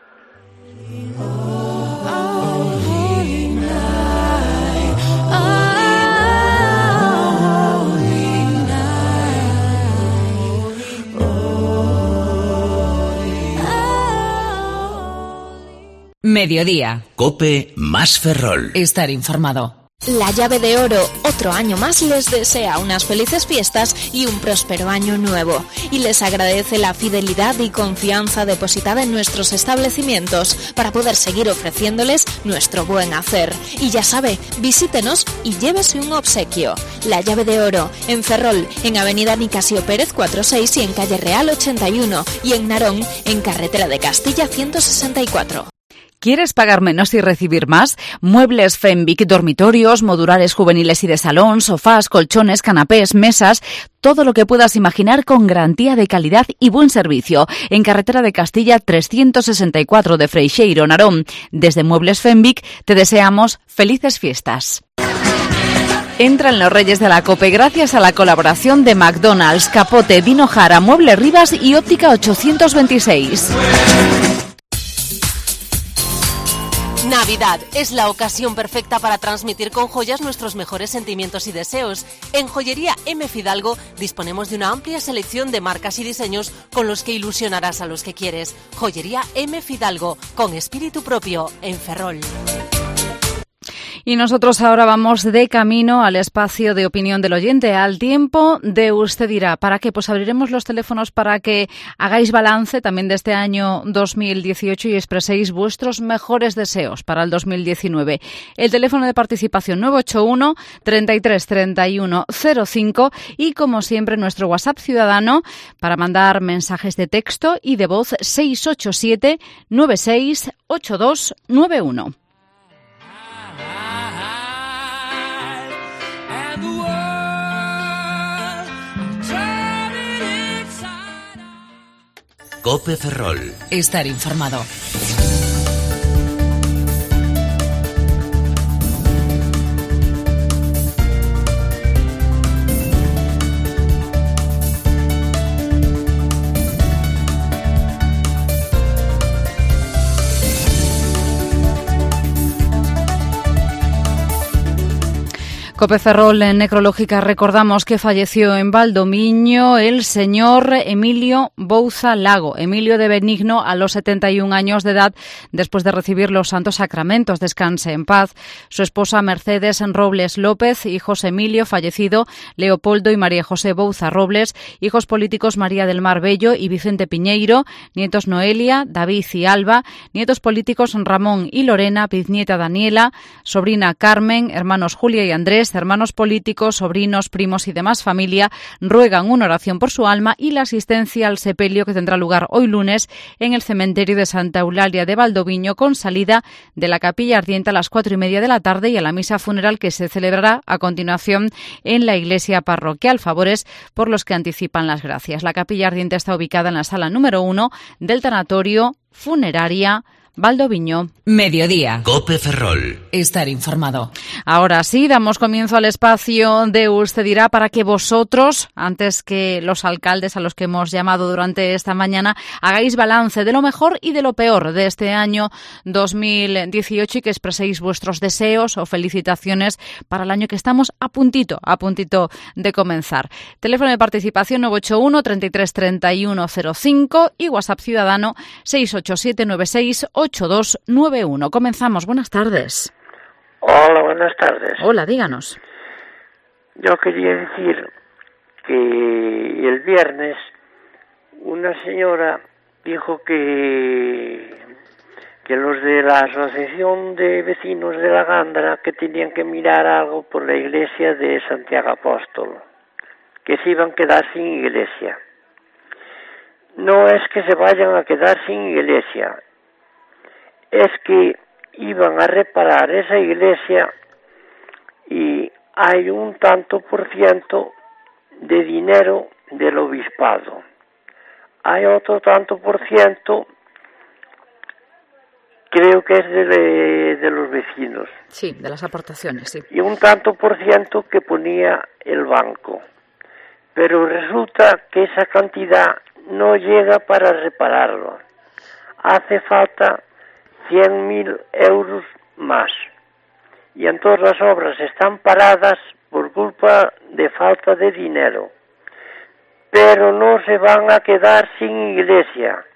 S2: Mediodía.
S3: COPE más Ferrol.
S2: Estar informado.
S18: La Llave de Oro, otro año más, les desea unas felices fiestas y un próspero año nuevo. Y les agradece la fidelidad y confianza depositada en nuestros establecimientos para poder seguir ofreciéndoles nuestro buen hacer. Y ya sabe, visítenos y llévese un obsequio. La Llave de Oro, en Ferrol, en Avenida Nicasio Pérez cuarenta y seis y en Calle Real ochenta y uno. Y en Narón, en Carretera de Castilla ciento sesenta y cuatro.
S1: ¿Quieres pagar menos y recibir más? Muebles Fenvic, dormitorios, modulares juveniles y de salón, sofás, colchones, canapés, mesas, todo lo que puedas imaginar con garantía de calidad y buen servicio. En Carretera de Castilla trescientos sesenta y cuatro de Freixeiro, Narón. Desde Muebles Fenvic te deseamos felices fiestas. Entra en los Reyes de la COPE gracias a la colaboración de McDonald's, Capote, Dino Jara, Mueble Rivas y Óptica ochocientos veintiséis.
S20: Navidad es la ocasión perfecta para transmitir con joyas nuestros mejores sentimientos y deseos. En Joyería M. Fidalgo disponemos de una amplia selección de marcas y diseños con los que ilusionarás a los que quieres. Joyería M. Fidalgo, con espíritu propio, en Ferrol.
S1: Y nosotros ahora vamos de camino al espacio de opinión del oyente, al tiempo de Usted dirá. ¿Para qué? Pues abriremos los teléfonos para que hagáis balance también de este año dos mil dieciocho y expreséis vuestros mejores deseos para el dos mil diecinueve. El teléfono de participación nueve ocho uno, treinta y tres, treinta y uno, cero cinco y como siempre nuestro WhatsApp ciudadano para mandar mensajes de texto y de voz seis ocho siete, nueve seis, ocho dos nueve uno.
S3: Cope Ferrol.
S2: Estar informado.
S1: Cope Ferrol en Necrológica recordamos que falleció en Valdoviño el señor Emilio Bouza Lago, Emilio de Benigno, a los setenta y un años de edad, después de recibir los santos sacramentos. Descanse en paz. Su esposa Mercedes Robles López, hijos Emilio, fallecido, Leopoldo y María José Bouza Robles, hijos políticos María del Mar Bello y Vicente Piñeiro, nietos Noelia, David y Alba, nietos políticos Ramón y Lorena, bisnieta Daniela, sobrina Carmen, hermanos Julia y Andrés, hermanos políticos, sobrinos, primos y demás familia ruegan una oración por su alma y la asistencia al sepelio que tendrá lugar hoy lunes en el cementerio de Santa Eulalia de Valdoviño, con salida de la capilla ardiente a las cuatro y media de la tarde y a la misa funeral que se celebrará a continuación en la iglesia parroquial. Favores por los que anticipan las gracias. La capilla ardiente está ubicada en la sala número uno del tanatorio Funeraria Valdoviño.
S2: Mediodía.
S3: Cope Ferrol.
S2: Estar informado.
S1: Ahora sí, damos comienzo al espacio de Usted dirá, para que vosotros, antes que los alcaldes a los que hemos llamado durante esta mañana, hagáis balance de lo mejor y de lo peor de este año dos mil dieciocho y que expreséis vuestros deseos o felicitaciones para el año que estamos a puntito, a puntito de comenzar. Teléfono de participación nueve ocho uno, treinta y tres, treinta y uno, cero cinco y WhatsApp ciudadano seis ocho siete nueve seis ocho dos nueve uno. Comenzamos. Buenas tardes.
S21: Hola, buenas tardes.
S1: Hola, díganos.
S21: Yo quería decir que el viernes una señora dijo que que los de la Asociación de Vecinos de la Gándara que tenían que mirar algo por la iglesia de Santiago Apóstol, que se iban a quedar sin iglesia. No es que se vayan a quedar sin iglesia, es que iban a reparar esa iglesia y hay un tanto por ciento de dinero del obispado. Hay otro tanto por ciento, creo que es de, de los vecinos.
S1: Sí, de las aportaciones, sí.
S21: Y un tanto por ciento que ponía el banco. Pero resulta que esa cantidad no llega para repararlo. Hace falta cien mil euros más. Y entonces las obras están paradas por culpa de falta de dinero. Pero no se van a quedar sin iglesia.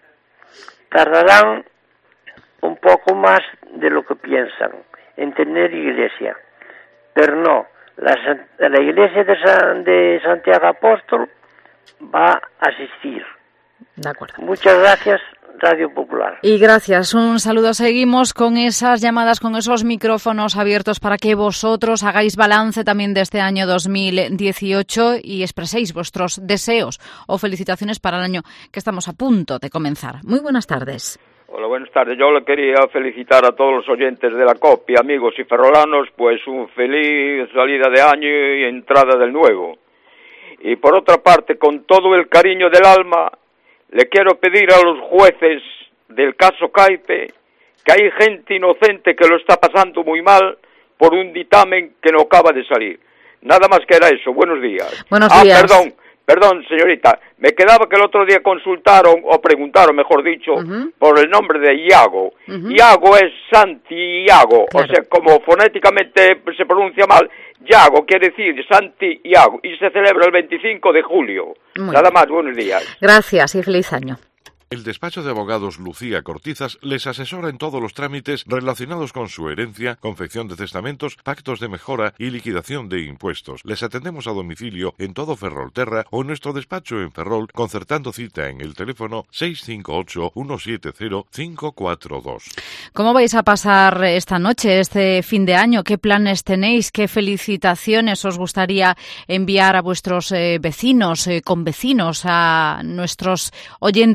S21: Tardarán un poco más de lo que piensan en tener iglesia. Pero no, la, la iglesia de, San, de Santiago Apóstol va a asistir.
S1: De acuerdo.
S21: Muchas gracias, Radio Popular.
S1: Y gracias, un saludo. Seguimos con esas llamadas, con esos micrófonos abiertos para que vosotros hagáis balance también de este año dos mil dieciocho y expreséis vuestros deseos o felicitaciones para el año que estamos a punto de comenzar. Muy buenas tardes.
S22: Hola, buenas tardes. Yo le quería felicitar a todos los oyentes de la COPE, amigos y ferrolanos, pues un feliz salida de año y entrada del nuevo. Y por otra parte, con todo el cariño del alma, le quiero pedir a los jueces del caso Caipe que hay gente inocente que lo está pasando muy mal por un dictamen que no acaba de salir. Nada más que era eso. Buenos días.
S1: Buenos
S22: ah,
S1: días.
S22: perdón, perdón, señorita. Me quedaba que el otro día consultaron, o preguntaron, mejor dicho, uh-huh. por el nombre de Iago. Uh-huh. Iago es Santiago, claro. O sea, como fonéticamente se pronuncia mal, Iago quiere decir Santiago, y se celebra el veinticinco de julio. Muy Nada bien. Más, buenos días.
S1: Gracias y feliz año.
S17: El despacho de abogados Lucía Cortizas les asesora en todos los trámites relacionados con su herencia, confección de testamentos, pactos de mejora y liquidación de impuestos. Les atendemos a domicilio en todo Ferrolterra o en nuestro despacho en Ferrol, concertando cita en el teléfono seis cinco ocho, uno siete cero, cinco cuatro dos.
S1: ¿Cómo vais a pasar esta noche, este fin de año? ¿Qué planes tenéis? ¿Qué felicitaciones os gustaría enviar a vuestros eh, vecinos, eh, convecinos, a nuestros oyentes que nos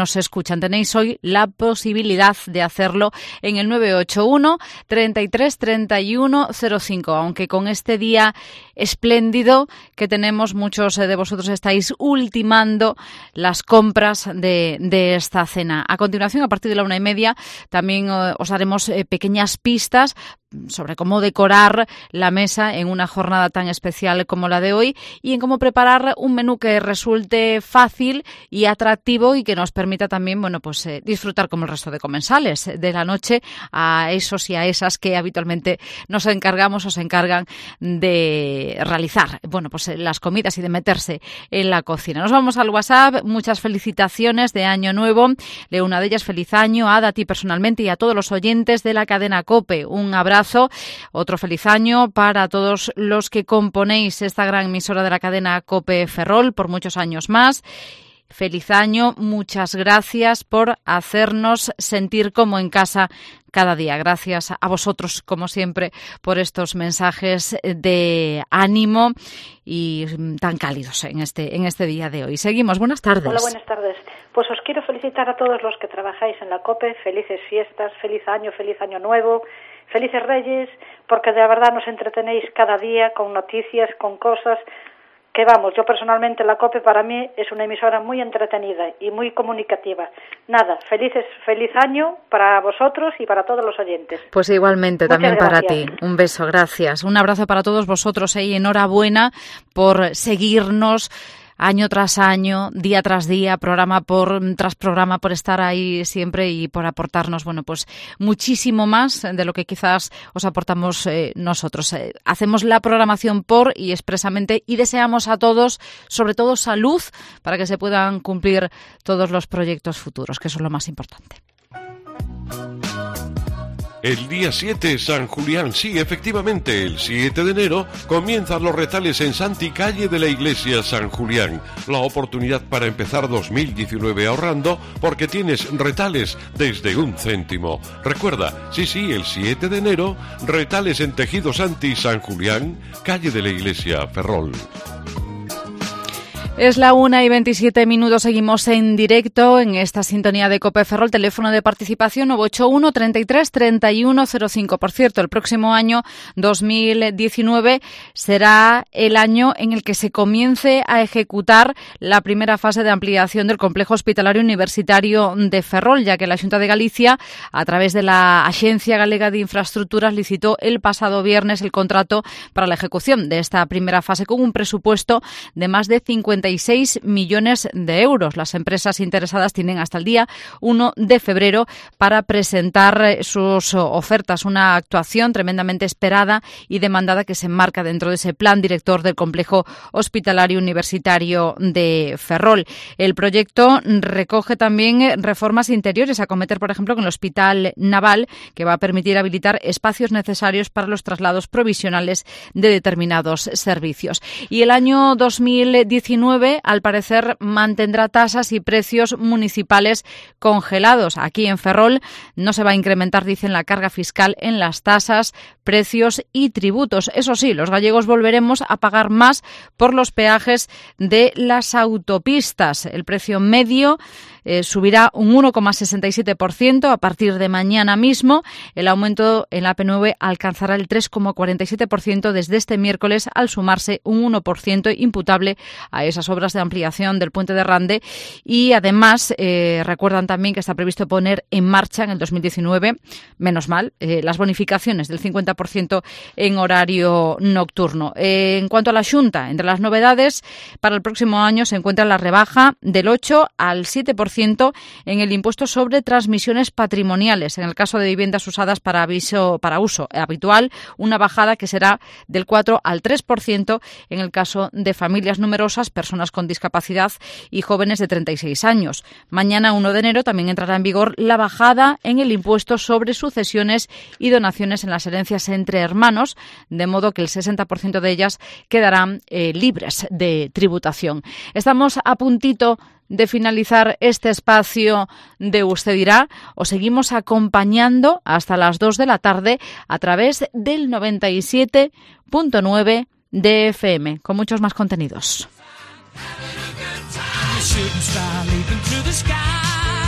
S1: nos escuchan. Tenéis hoy la posibilidad de hacerlo en el nueve ocho uno, treinta y tres, treinta y uno, cero cinco, aunque con este día espléndido que tenemos, muchos de vosotros estáis ultimando las compras de, de esta cena. A continuación, a partir de la una y media, también eh, os haremos eh, pequeñas pistas sobre cómo decorar la mesa en una jornada tan especial como la de hoy y en cómo preparar un menú que resulte fácil y atractivo y que nos permita también, bueno, pues eh, disfrutar como el resto de comensales de la noche a esos y a esas que habitualmente nos encargamos o se encargan de realizar, bueno, pues eh, las comidas y de meterse en la cocina. Nos vamos al WhatsApp, muchas felicitaciones de Año Nuevo. Leo una de ellas, feliz año, Ada, a ti personalmente y a todos los oyentes de la cadena COPE. Un abrazo. Otro feliz año para todos los que componéis esta gran emisora de la cadena COPE Ferrol por muchos años más. Feliz año, muchas gracias por hacernos sentir como en casa cada día. Gracias a vosotros, como siempre, por estos mensajes de ánimo y tan cálidos en este, en este día de hoy. Seguimos, buenas tardes.
S4: Hola, buenas tardes. Pues os quiero felicitar a todos los que trabajáis en la COPE. Felices fiestas, feliz año, feliz año nuevo. Felices Reyes, porque de verdad nos entretenéis cada día con noticias, con cosas que, vamos, yo personalmente la COPE para mí es una emisora muy entretenida y muy comunicativa. Nada, felices, feliz año para vosotros y para todos los oyentes.
S1: Pues igualmente,
S4: Muchas
S1: también
S4: gracias.
S1: para ti. Un beso, gracias. Un abrazo para todos vosotros y enhorabuena por seguirnos año tras año, día tras día, programa por tras programa, por estar ahí siempre y por aportarnos, bueno, pues muchísimo más de lo que quizás os aportamos eh, nosotros. Eh, hacemos la programación por y expresamente y deseamos a todos, sobre todo, salud para que se puedan cumplir todos los proyectos futuros, que eso es lo más importante.
S17: El día siete, San Julián, sí, efectivamente, el siete de enero comienzan los retales en Santi, calle de la iglesia San Julián. La oportunidad para empezar dos mil diecinueve ahorrando porque tienes retales desde un céntimo. Recuerda, sí, sí, el siete de enero, retales en Tejido Santi, San Julián, calle de la iglesia Ferrol.
S1: Es la una y veintisiete minutos, seguimos en directo en esta sintonía de COPE Ferrol, teléfono de participación nueve ocho uno, treinta y tres, treinta y uno, cero cinco. Por cierto, el próximo año dos mil diecinueve será el año en el que se comience a ejecutar la primera fase de ampliación del complejo hospitalario universitario de Ferrol, ya que la Xunta de Galicia, a través de la Axencia Galega de Infraestructuras, licitó el pasado viernes el contrato para la ejecución de esta primera fase con un presupuesto de más de cincuenta y seis millones de euros. Las empresas interesadas tienen hasta el día uno de febrero para presentar sus ofertas. Una actuación tremendamente esperada y demandada que se enmarca dentro de ese plan director del complejo hospitalario universitario de Ferrol. El proyecto recoge también reformas interiores a acometer, por ejemplo, con el Hospital Naval, que va a permitir habilitar espacios necesarios para los traslados provisionales de determinados servicios. Y el año dos mil diecinueve, al parecer, mantendrá tasas y precios municipales congelados. Aquí en Ferrol no se va a incrementar, dicen, la carga fiscal en las tasas, precios y tributos. Eso sí, los gallegos volveremos a pagar más por los peajes de las autopistas. El precio medio eh, subirá un uno coma sesenta y siete por ciento a partir de mañana mismo. El aumento en la A P nueve alcanzará el tres coma cuarenta y siete por ciento desde este miércoles, al sumarse un uno por ciento imputable a esas obras de ampliación del puente de Rande. Y además eh, recuerdan también que está previsto poner en marcha en el dos mil diecinueve, menos mal, eh, las bonificaciones del cincuenta por ciento en horario nocturno. Eh, en cuanto a la Xunta, entre las novedades para el próximo año se encuentra la rebaja del ocho al siete por ciento en el impuesto sobre transmisiones patrimoniales. En el caso de viviendas usadas para, aviso, para uso habitual, una bajada que será del cuatro al tres por ciento en el caso de familias numerosas, personas con discapacidad y jóvenes de treinta y seis años. Mañana, uno de enero, también entrará en vigor la bajada en el impuesto sobre sucesiones y donaciones en las herencias entre hermanos, de modo que el sesenta por ciento de ellas quedarán eh, libres de tributación. Estamos a puntito de finalizar este espacio de Usted dirá. Os seguimos acompañando hasta las dos de la tarde a través del noventa y siete punto nueve de F M, con muchos más contenidos.
S5: Shooting star leaping through the sky.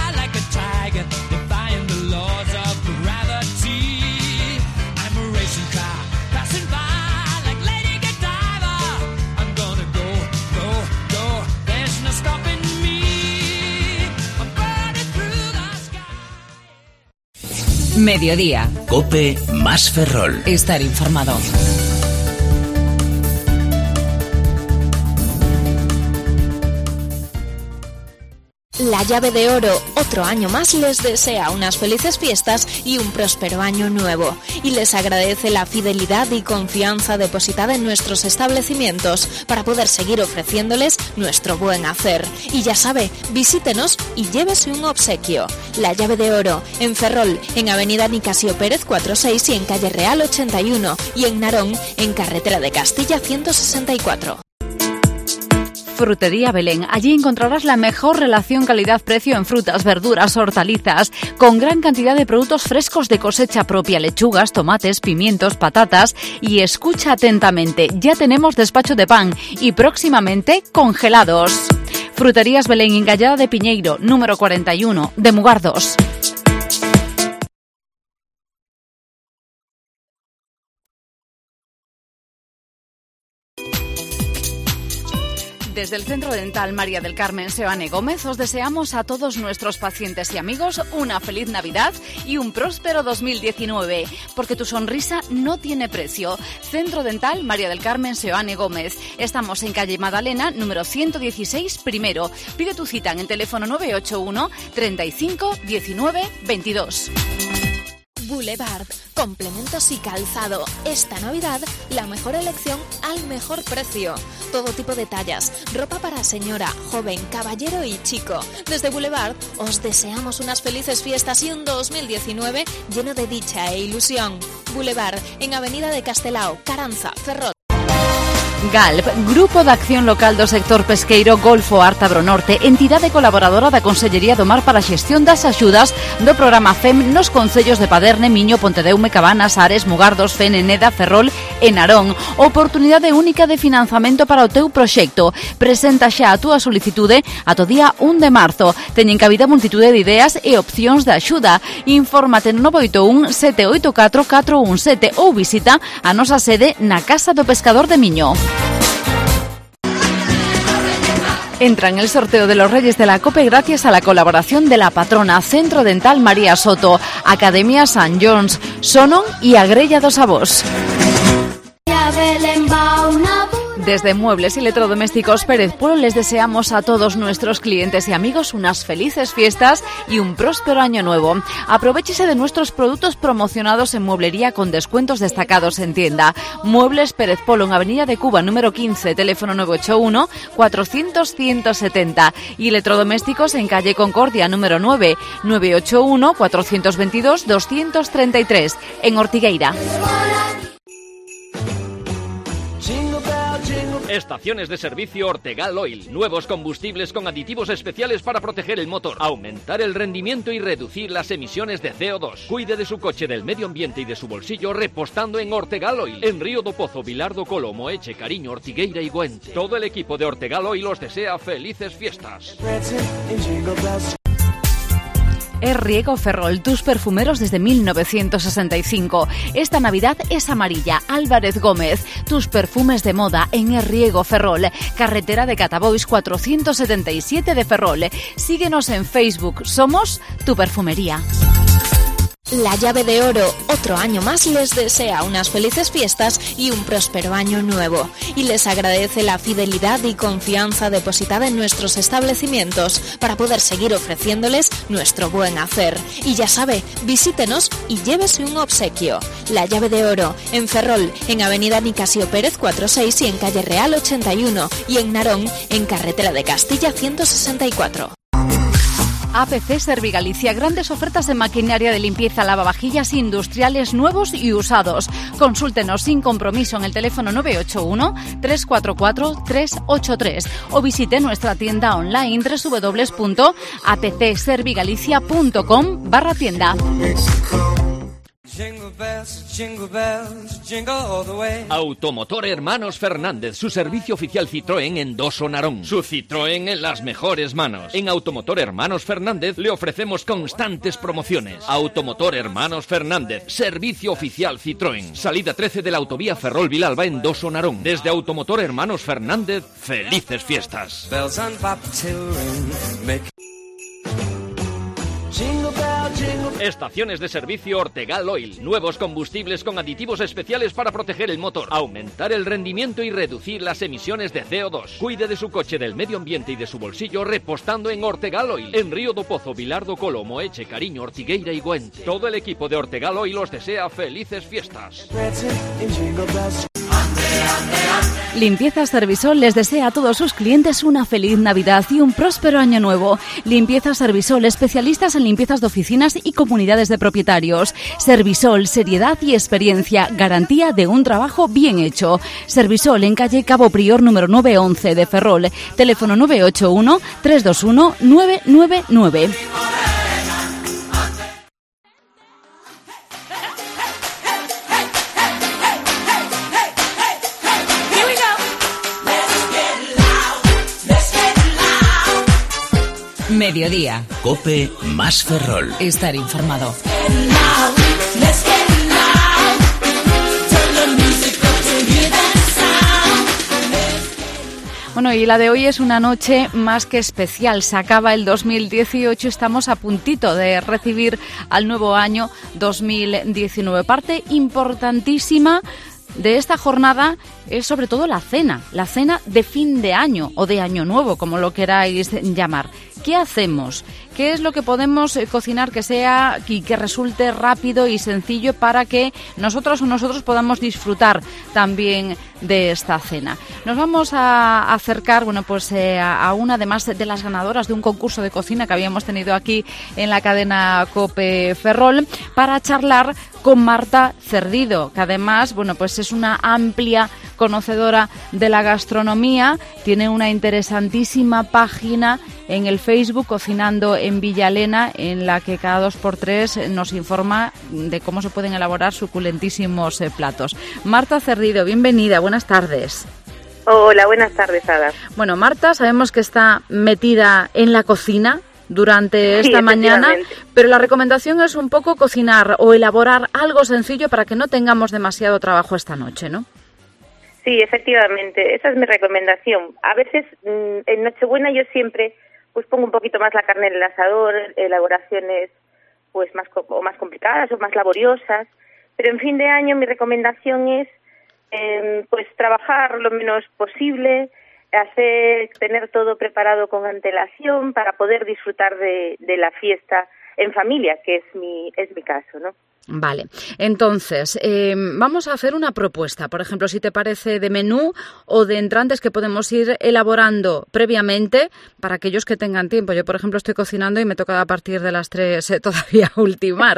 S2: Mediodía.
S3: COPE más Ferrol.
S2: Estar informado.
S18: La Llave de Oro, otro año más, les desea unas felices fiestas y un próspero año nuevo. Y les agradece la fidelidad y confianza depositada en nuestros establecimientos para poder seguir ofreciéndoles nuestro buen hacer. Y ya sabe, visítenos y llévese un obsequio. La Llave de Oro, en Ferrol, en Avenida Nicasio Pérez cuatrocientos seis y en Calle Real ochenta y uno. Y en Narón, en Carretera de Castilla ciento sesenta y cuatro.
S1: Frutería Belén. Allí encontrarás la mejor relación calidad-precio en frutas, verduras, hortalizas, con gran cantidad de productos frescos de cosecha propia, lechugas, tomates, pimientos, patatas. Y escucha atentamente, ya tenemos despacho de pan y próximamente congelados. Fruterías Belén, en Gallada de Piñeiro, número cuarenta y uno, de Mugardos. Desde el Centro Dental María del Carmen Seoane Gómez os deseamos a todos nuestros pacientes y amigos una feliz Navidad y un próspero dos mil diecinueve, porque tu sonrisa no tiene precio. Centro Dental María del Carmen Seoane Gómez. Estamos en calle Madalena, número ciento dieciséis, primero. Pide tu cita en el teléfono nueve ocho uno, treinta y cinco, diecinueve, veintidós.
S18: Boulevard, complementos y calzado. Esta Navidad, la mejor elección al mejor precio. Todo tipo de tallas, ropa para señora, joven, caballero y chico. Desde Boulevard os deseamos unas felices fiestas y un dos mil diecinueve lleno de dicha e ilusión. Boulevard, en Avenida de Castelao, Caranza, Ferrol.
S1: Galp, Grupo de Acción Local do Sector Pesqueiro Golfo Ártabro Norte, entidade colaboradora da Consellería do Mar para a xestión das axudas do programa F E M nos concellos de Paderne, Miño, Pontedeume, Cabanas, Ares, Mugardos, Fene, Neda, Ferrol e Narón. Oportunidade única de financiamento para o teu proxecto. Presenta xa a túa solicitude ata o día un de marzo. Teñen cabida multitude de ideas e opcións de axuda. Infórmate no nove oito un, sete oito catro, catro un sete ou visita a nosa sede na Casa do Pescador de Miño. Entra en el sorteo de los Reyes de la COPE gracias a la colaboración de la patrona Centro Dental María Soto, Academia San John's, Sonon y Agrella dos Avós. Desde Muebles y Electrodomésticos Pérez Polo les deseamos a todos nuestros clientes y amigos unas felices fiestas y un próspero año nuevo. Aprovechese de nuestros productos promocionados en mueblería con descuentos destacados en tienda. Muebles Pérez Polo en Avenida de Cuba número quince, teléfono nueve ocho uno, cuatrocientos, ciento setenta. Y Electrodomésticos en calle Concordia número nueve, nueve ocho uno, cuatrocientos veintidós, doscientos treinta y tres, en Ortigueira.
S5: Estaciones de servicio Ortegal Oil. Nuevos combustibles con aditivos especiales para proteger el motor, aumentar el rendimiento y reducir las emisiones de C O dos. Cuide de su coche, del medio ambiente y de su bolsillo repostando en Ortegal Oil. En Río do Pozo, Vilar do Colo, Moeche, Cariño, Ortigueira y Güente. Todo el equipo de Ortegal Oil os desea felices fiestas.
S1: Es Riego Ferrol, tus perfumeros desde mil novecientos sesenta y cinco. Esta Navidad es amarilla. Álvarez Gómez, tus perfumes de moda en Es Riego Ferrol. Carretera de Catabois cuatrocientos setenta y siete de Ferrol. Síguenos en Facebook. Somos tu perfumería.
S18: La Llave de Oro, otro año más, les desea unas felices fiestas y un próspero año nuevo. Y les agradece la fidelidad y confianza depositada en nuestros establecimientos para poder seguir ofreciéndoles nuestro buen hacer. Y ya sabe, visítenos y llévese un obsequio. La Llave de Oro, en Ferrol, en Avenida Nicasio Pérez cuatrocientos seis y en Calle Real ochenta y uno. Y en Narón, en Carretera de Castilla ciento sesenta y cuatro.
S1: A P C Servigalicia, grandes ofertas de maquinaria de limpieza, lavavajillas industriales nuevos y usados. Consúltenos sin compromiso en el teléfono nueve ocho uno, tres cuatro cuatro, tres ocho tres o visite nuestra tienda online doble u doble u doble u punto a p c servigalicia punto com barra tienda.
S7: Jingle bells, jingle bells, jingle all the way.
S5: Automotor Hermanos Fernández, su servicio oficial Citroën en Doso Narón. Su Citroën en las mejores manos. En Automotor Hermanos Fernández le ofrecemos constantes promociones. Automotor Hermanos Fernández, servicio oficial Citroën. Salida trece de la autovía Ferrol-Vilalba en Doso Narón. Desde Automotor Hermanos Fernández, felices fiestas.
S7: Bells on bobtail ring, make... Jingle bell, jingle bell.
S5: Estaciones de servicio Ortegal Oil. Nuevos combustibles con aditivos especiales para proteger el motor, aumentar el rendimiento y reducir las emisiones de C O dos. Cuide de su coche, del medio ambiente y de su bolsillo repostando en Ortegal Oil. En Río do Pozo, Vilardo, Colo, Moeche, Cariño, Ortigueira y Güente. Todo el equipo de Ortegal Oil os desea felices fiestas.
S1: Limpiezas Servisol les desea a todos sus clientes una feliz Navidad y un próspero año nuevo. Limpiezas Servisol, especialistas en limpiezas de oficinas y comunidades de propietarios. Servisol, seriedad y experiencia, garantía de un trabajo bien hecho. Servisol en calle Cabo Prior número nueve once de Ferrol. Teléfono nueve ocho uno, tres dos uno, nueve nueve nueve.
S2: Mediodía.
S3: COPE más Ferrol.
S2: Estar informado.
S1: Bueno, y la de hoy es una noche más que especial. Se acaba el dos mil dieciocho, estamos a puntito de recibir al nuevo año dos mil diecinueve. Parte importantísima de esta jornada es sobre todo la cena, la cena de fin de año o de año nuevo, como lo queráis llamar. ¿Qué hacemos? ¿Qué es lo que podemos eh, cocinar que sea y que resulte rápido y sencillo para que nosotros o nosotros podamos disfrutar también de esta cena? Nos vamos a acercar, bueno, pues eh, a una además de las ganadoras de un concurso de cocina que habíamos tenido aquí en la cadena COPE Ferrol para charlar con Marta Cerdido, que además, bueno, pues es una amplia conocedora de la gastronomía, tiene una interesantísima página en el Facebook Cocinando en Villalena, en la que cada dos por tres nos informa de cómo se pueden elaborar suculentísimos eh, platos. Marta Cerdido, bienvenida, buenas tardes.
S8: Hola, buenas tardes, Ada.
S1: Bueno, Marta, sabemos que está metida en la cocina durante esta
S8: sí,
S1: mañana, pero la recomendación es un poco cocinar o elaborar algo sencillo para que no tengamos demasiado trabajo esta noche, ¿no?
S8: Sí, efectivamente, esa es mi recomendación. A veces en Nochebuena yo siempre pues pongo un poquito más la carne en el asador, elaboraciones pues más o más complicadas o más laboriosas, pero en fin de año mi recomendación es eh, pues trabajar lo menos posible, hacer tener todo preparado con antelación para poder disfrutar de, de la fiesta en familia, que es mi es mi caso, ¿no?
S1: Vale, entonces eh, vamos a hacer una propuesta, por ejemplo, si te parece de menú o de entrantes que podemos ir elaborando previamente para aquellos que tengan tiempo. Yo, por ejemplo, estoy cocinando y me toca a partir de las tres eh, todavía ultimar.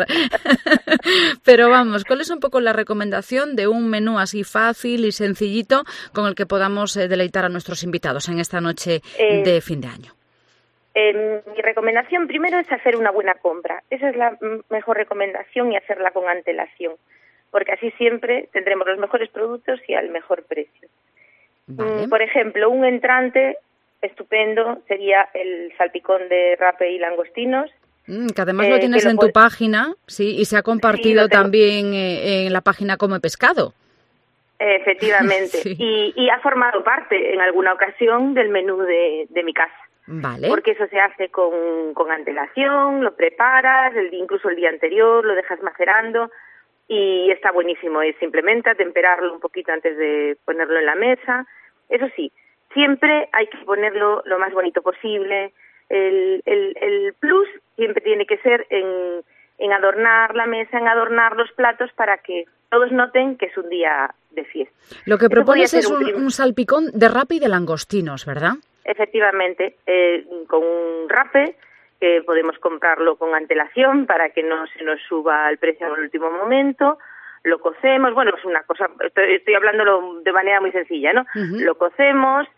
S1: Pero vamos, ¿cuál es un poco la recomendación de un menú así fácil y sencillito con el que podamos eh, deleitar a nuestros invitados en esta noche eh... de fin de año?
S8: Eh, mi recomendación primero es hacer una buena compra. Esa es la mejor recomendación y hacerla con antelación, porque así siempre tendremos los mejores productos y al mejor precio. Vale. Por ejemplo, un entrante estupendo sería el salpicón de rape y langostinos.
S1: Mm, que además eh, lo tienes lo en puedes... tu página, sí, y se ha compartido sí, también eh, en la página Come Pescado.
S8: Efectivamente, sí. y, y ha formado parte en alguna ocasión del menú de, de mi casa.
S1: Vale.
S8: Porque eso se hace con, con antelación, lo preparas, el, incluso el día anterior, lo dejas macerando y está buenísimo. Es simplemente temperarlo un poquito antes de ponerlo en la mesa. Eso sí, siempre hay que ponerlo lo más bonito posible. El, el, el plus siempre tiene que ser en, en adornar la mesa, en adornar los platos para que todos noten que es un día de fiesta.
S1: Lo que propones es un, un salpicón de rape y de langostinos, ¿verdad?
S8: Efectivamente, eh, con un rape, que podemos comprarlo con antelación para que no se nos suba el precio en el último momento, lo cocemos, bueno, es una cosa, estoy, estoy hablándolo de manera muy sencilla, ¿no? Uh-huh. Lo cocemos,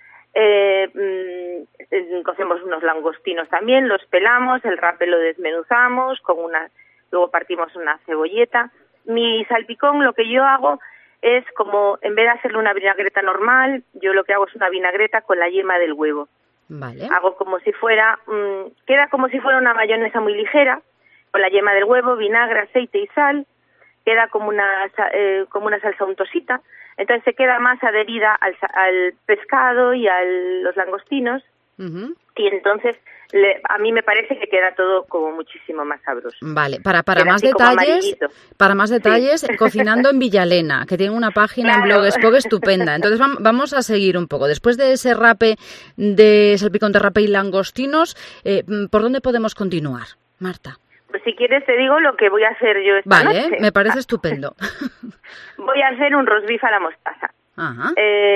S8: eh, mm, cocemos unos langostinos también, los pelamos, el rape lo desmenuzamos, con una, luego partimos una cebolleta, mi salpicón lo que yo hago es como, en vez de hacerle una vinagreta normal, yo lo que hago es una vinagreta con la yema del huevo.
S1: Vale.
S8: Hago como si fuera, mmm, queda como si fuera una mayonesa muy ligera, con la yema del huevo, vinagre, aceite y sal, queda como una, eh, como una salsa untosita, entonces se queda más adherida al, al pescado y a los langostinos, uh-huh. y entonces le, a mí me parece que queda todo como muchísimo más sabroso.
S1: Vale, para, para más detalles, para más detalles, sí. Cocinando en Villalena, que tiene una página claro. en Blogspot estupenda. Entonces vamos a seguir un poco. Después de ese rape de salpicón de rape y langostinos, eh, ¿por dónde podemos continuar, Marta?
S8: Pues si quieres te digo lo que voy a hacer yo esta
S1: vale,
S8: noche.
S1: Vale, me parece estupendo.
S8: Voy a hacer un roast beef a la mostaza.
S1: Ajá.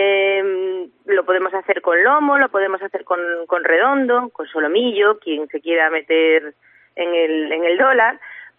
S8: Eh, lo podemos hacer con lomo, lo podemos hacer con, con redondo, con solomillo, quien se quiera meter en el, en el dólar,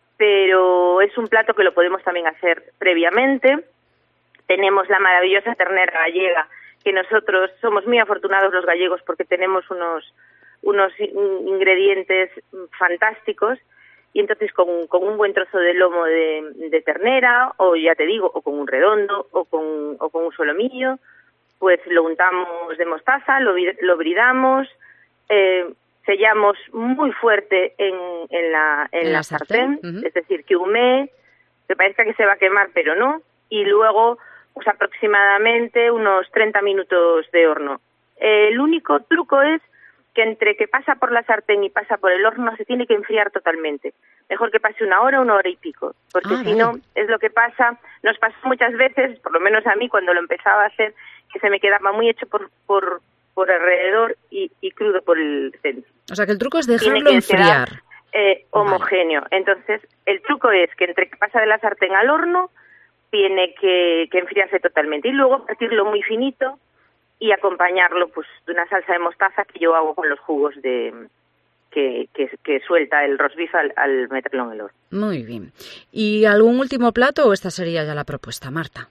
S8: pero es un plato que lo podemos también hacer previamente. Tenemos la maravillosa ternera gallega, que nosotros somos muy afortunados los gallegos porque tenemos unos, unos ingredientes fantásticos. Y entonces con, con un buen trozo de lomo de, de ternera, o ya te digo, o con un redondo, o con, o con un solomillo, pues lo untamos de mostaza, lo, lo bridamos, eh, sellamos muy fuerte en, en la, en, en la, la sartén, sartén. Uh-huh. Es decir, que humee, que parezca que se va a quemar, pero no, y luego pues aproximadamente unos treinta minutos de horno. Eh, el único truco es que entre que pasa por la sartén y pasa por el horno se tiene que enfriar totalmente. Mejor que pase una hora, una hora y pico, porque ah, si vale. no, es lo que pasa, nos pasa muchas veces, por lo menos a mí cuando lo empezaba a hacer, que se me quedaba muy hecho por por, por alrededor y, y crudo por el centro.
S1: O sea que el truco es dejarlo enfriar.
S8: Quedar, eh, homogéneo. Vale. Entonces, el truco es que entre que pasa de la sartén al horno, tiene que, que enfriarse totalmente. Y luego partirlo muy finito, y acompañarlo pues de una salsa de mostaza que yo hago con los jugos de que, que, que suelta el roast beef al, al meterlo en el horno.
S1: Muy bien. ¿Y algún último plato o esta sería ya la propuesta, Marta?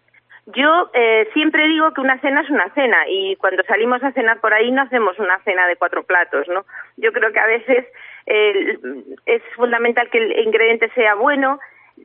S8: Yo eh, siempre digo que una cena es una cena y cuando salimos a cenar por ahí no hacemos una cena de cuatro platos, ¿no? Yo creo que a veces eh, es fundamental que el ingrediente sea bueno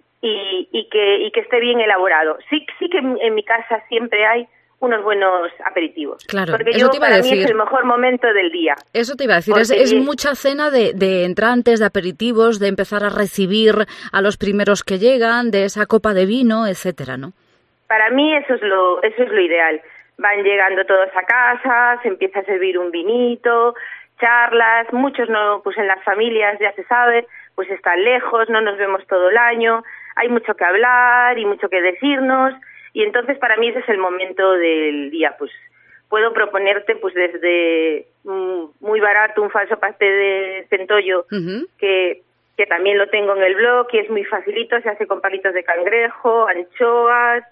S8: y, y, que, y que esté bien elaborado. Sí, sí que en, en mi casa siempre hay unos buenos aperitivos.
S1: Claro,
S8: porque
S1: eso
S8: yo,
S1: te iba a
S8: para
S1: decir.
S8: mí es el mejor momento del día.
S1: Eso te iba a decir, es, es mucha cena de, de entrantes, de aperitivos, de empezar a recibir a los primeros que llegan, de esa copa de vino, etcétera, ¿no?
S8: Para mí eso es lo eso es lo ideal. Van llegando todos a casa, se empieza a servir un vinito, charlas, muchos no, pues en las familias ya se sabe, pues están lejos, no nos vemos todo el año, hay mucho que hablar y mucho que decirnos. Y entonces para mí ese es el momento del día, pues puedo proponerte pues desde mm, muy barato un falso pastel de centollo, uh-huh. que, que también lo tengo en el blog y es muy facilito, se hace con palitos de cangrejo, anchoas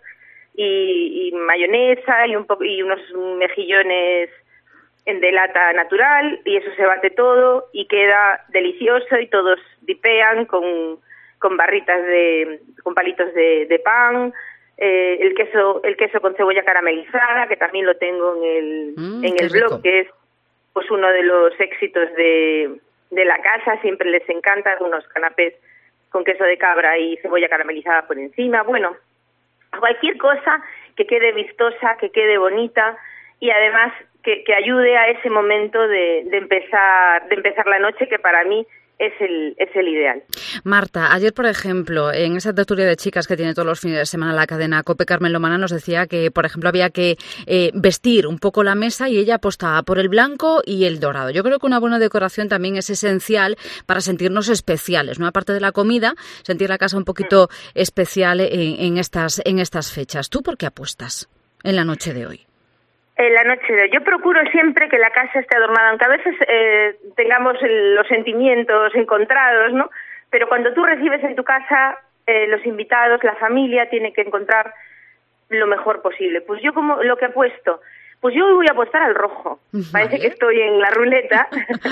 S8: y, y mayonesa y, un po- y unos mejillones en de lata natural y eso se bate todo y queda delicioso y todos dipean con, con barritas de, con palitos de, de pan. Eh, el queso el queso con cebolla caramelizada, que también lo tengo en el mm, en el blog, rico. Que es pues uno de los éxitos de, de la casa, siempre les encanta, unos canapés con queso de cabra y cebolla caramelizada por encima. Bueno, cualquier cosa que quede vistosa, que quede bonita y además que, que ayude a ese momento de, de empezar de empezar la noche, que para mí es el es el ideal.
S1: Marta, ayer, por ejemplo, en esa tertulia de chicas que tiene todos los fines de semana la cadena COPE, Carmen Lomana nos decía que, por ejemplo, había que eh, vestir un poco la mesa y ella apostaba por el blanco y el dorado. Yo creo que una buena decoración también es esencial para sentirnos especiales, ¿no? Aparte de la comida, sentir la casa un poquito mm. especial en, en estas en estas fechas. ¿Tú por qué apuestas en la noche de hoy?
S8: En la noche de hoy. Yo procuro siempre que la casa esté adornada, aunque a veces eh, tengamos el, los sentimientos encontrados, ¿no? Pero cuando tú recibes en tu casa eh, los invitados, la familia tiene que encontrar lo mejor posible. Pues yo como lo que apuesto, pues yo hoy voy a apostar al rojo. Vale. Parece que estoy en la ruleta.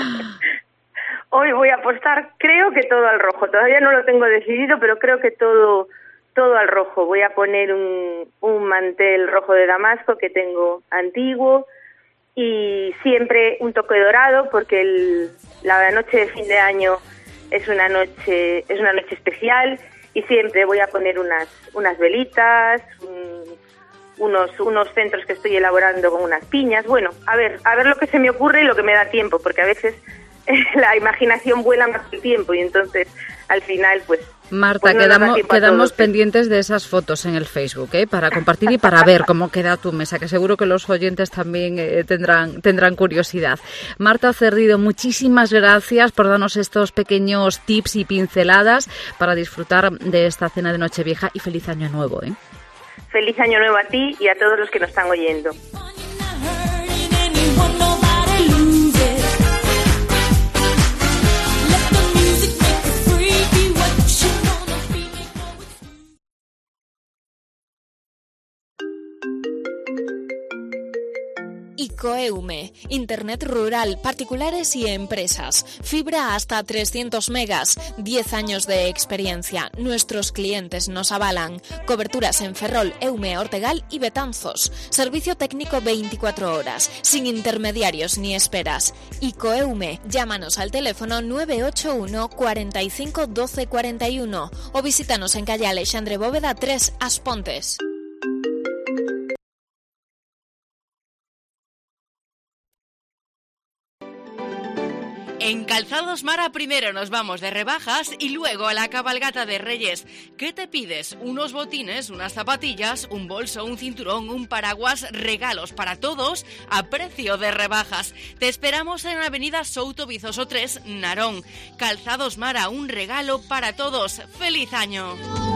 S8: Hoy voy a apostar, creo que todo al rojo. Todavía no lo tengo decidido, pero creo que todo todo al rojo. Voy a poner un, un mantel rojo de damasco que tengo antiguo y siempre un toque dorado porque el, la noche de fin de año es una noche es una noche especial y siempre voy a poner unas unas velitas, un, unos unos centros que estoy elaborando con unas piñas. Bueno, a ver, a ver lo que se me ocurre y lo que me da tiempo, porque a veces la imaginación vuela más que el tiempo y entonces al final pues
S1: Marta,
S8: pues no
S1: quedamos, quedamos
S8: todos,
S1: pendientes de esas fotos en el Facebook, ¿eh? Para compartir y para ver cómo queda tu mesa, que seguro que los oyentes también eh, tendrán, tendrán curiosidad. Marta Cerdido, muchísimas gracias por darnos estos pequeños tips y pinceladas para disfrutar de esta cena de Nochevieja y feliz año nuevo, ¿eh?
S8: Feliz año nuevo a ti y a todos los que nos están oyendo.
S18: Icoeume, Internet rural, particulares y empresas. Fibra hasta trescientos megas, diez años de experiencia. Nuestros clientes nos avalan. Coberturas en Ferrol, Eume, Ortegal y Betanzos. Servicio técnico veinticuatro horas, sin intermediarios ni esperas. Icoeume, llámanos al teléfono nueve ocho uno, cuarenta y cinco, doce cuarenta y uno o visítanos en calle Alexandre Bóveda tres, Aspontes.
S9: En Calzados Mara primero nos vamos de rebajas y luego a la cabalgata de Reyes. ¿Qué te pides? Unos botines, unas zapatillas, un bolso, un cinturón, un paraguas, regalos para todos a precio de rebajas. Te esperamos en Avenida Souto Bizoso tres, Narón. Calzados Mara, un regalo para todos. ¡Feliz año!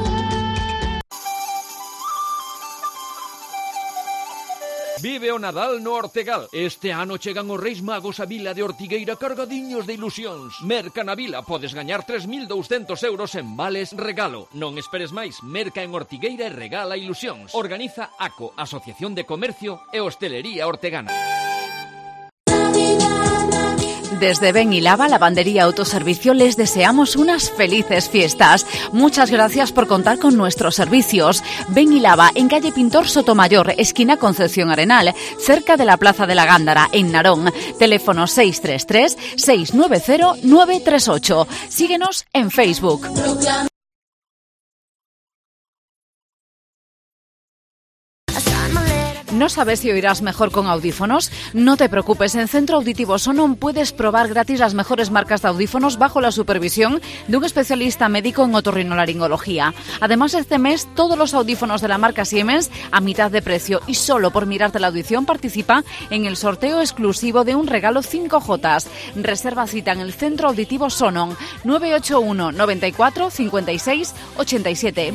S5: Vive o Nadal no Ortegal. Este ano chegan os Reis Magos a Vila de Ortigueira cargadiños de ilusións. Merca na Vila, podes gañar tres mil douscentos euros en vales regalo. Non esperes máis, merca en Ortigueira e regala ilusións. Organiza ACO, Asociación de Comercio e Hostelería Ortegana.
S1: Desde Ben y Lava, Lavandería Autoservicio, les deseamos unas felices fiestas. Muchas gracias por contar con nuestros servicios. Ben y Lava, en calle Pintor Sotomayor, esquina Concepción Arenal, cerca de la Plaza de la Gándara, en Narón. Teléfono seis tres tres, seis nueve cero, nueve tres ocho. Síguenos en Facebook. ¿No sabes si oirás mejor con audífonos? No te preocupes, en Centro Auditivo Sonon puedes probar gratis las mejores marcas de audífonos bajo la supervisión de un especialista médico en otorrinolaringología. Además, este mes todos los audífonos de la marca Siemens a mitad de precio y solo por mirarte la audición participa en el sorteo exclusivo de un regalo cinco J. Reserva cita en el Centro Auditivo Sonon nueve ocho uno, noventa y cuatro, cincuenta y seis, ochenta y siete.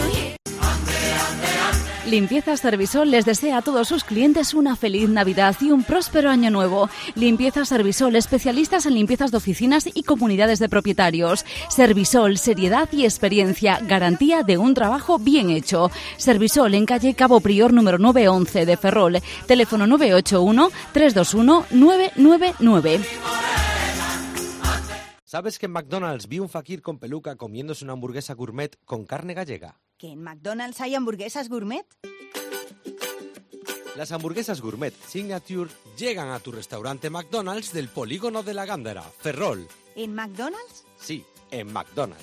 S1: Limpiezas Servisol les desea a todos sus clientes una feliz Navidad y un próspero año nuevo. Limpiezas Servisol, especialistas en limpiezas de oficinas y comunidades de propietarios. Servisol, seriedad y experiencia, garantía de un trabajo bien hecho. Servisol en calle Cabo Prior número nueve once de Ferrol. Teléfono nueve ocho uno, tres dos uno, nueve nueve nueve.
S10: ¿Sabes que en McDonald's vi un fakir con peluca comiéndose una hamburguesa gourmet con carne gallega?
S23: ¿Que en McDonald's hay hamburguesas gourmet?
S10: Las hamburguesas gourmet Signature llegan a tu restaurante McDonald's del Polígono de la Gándara, Ferrol.
S23: ¿En McDonald's?
S10: Sí, en McDonald's.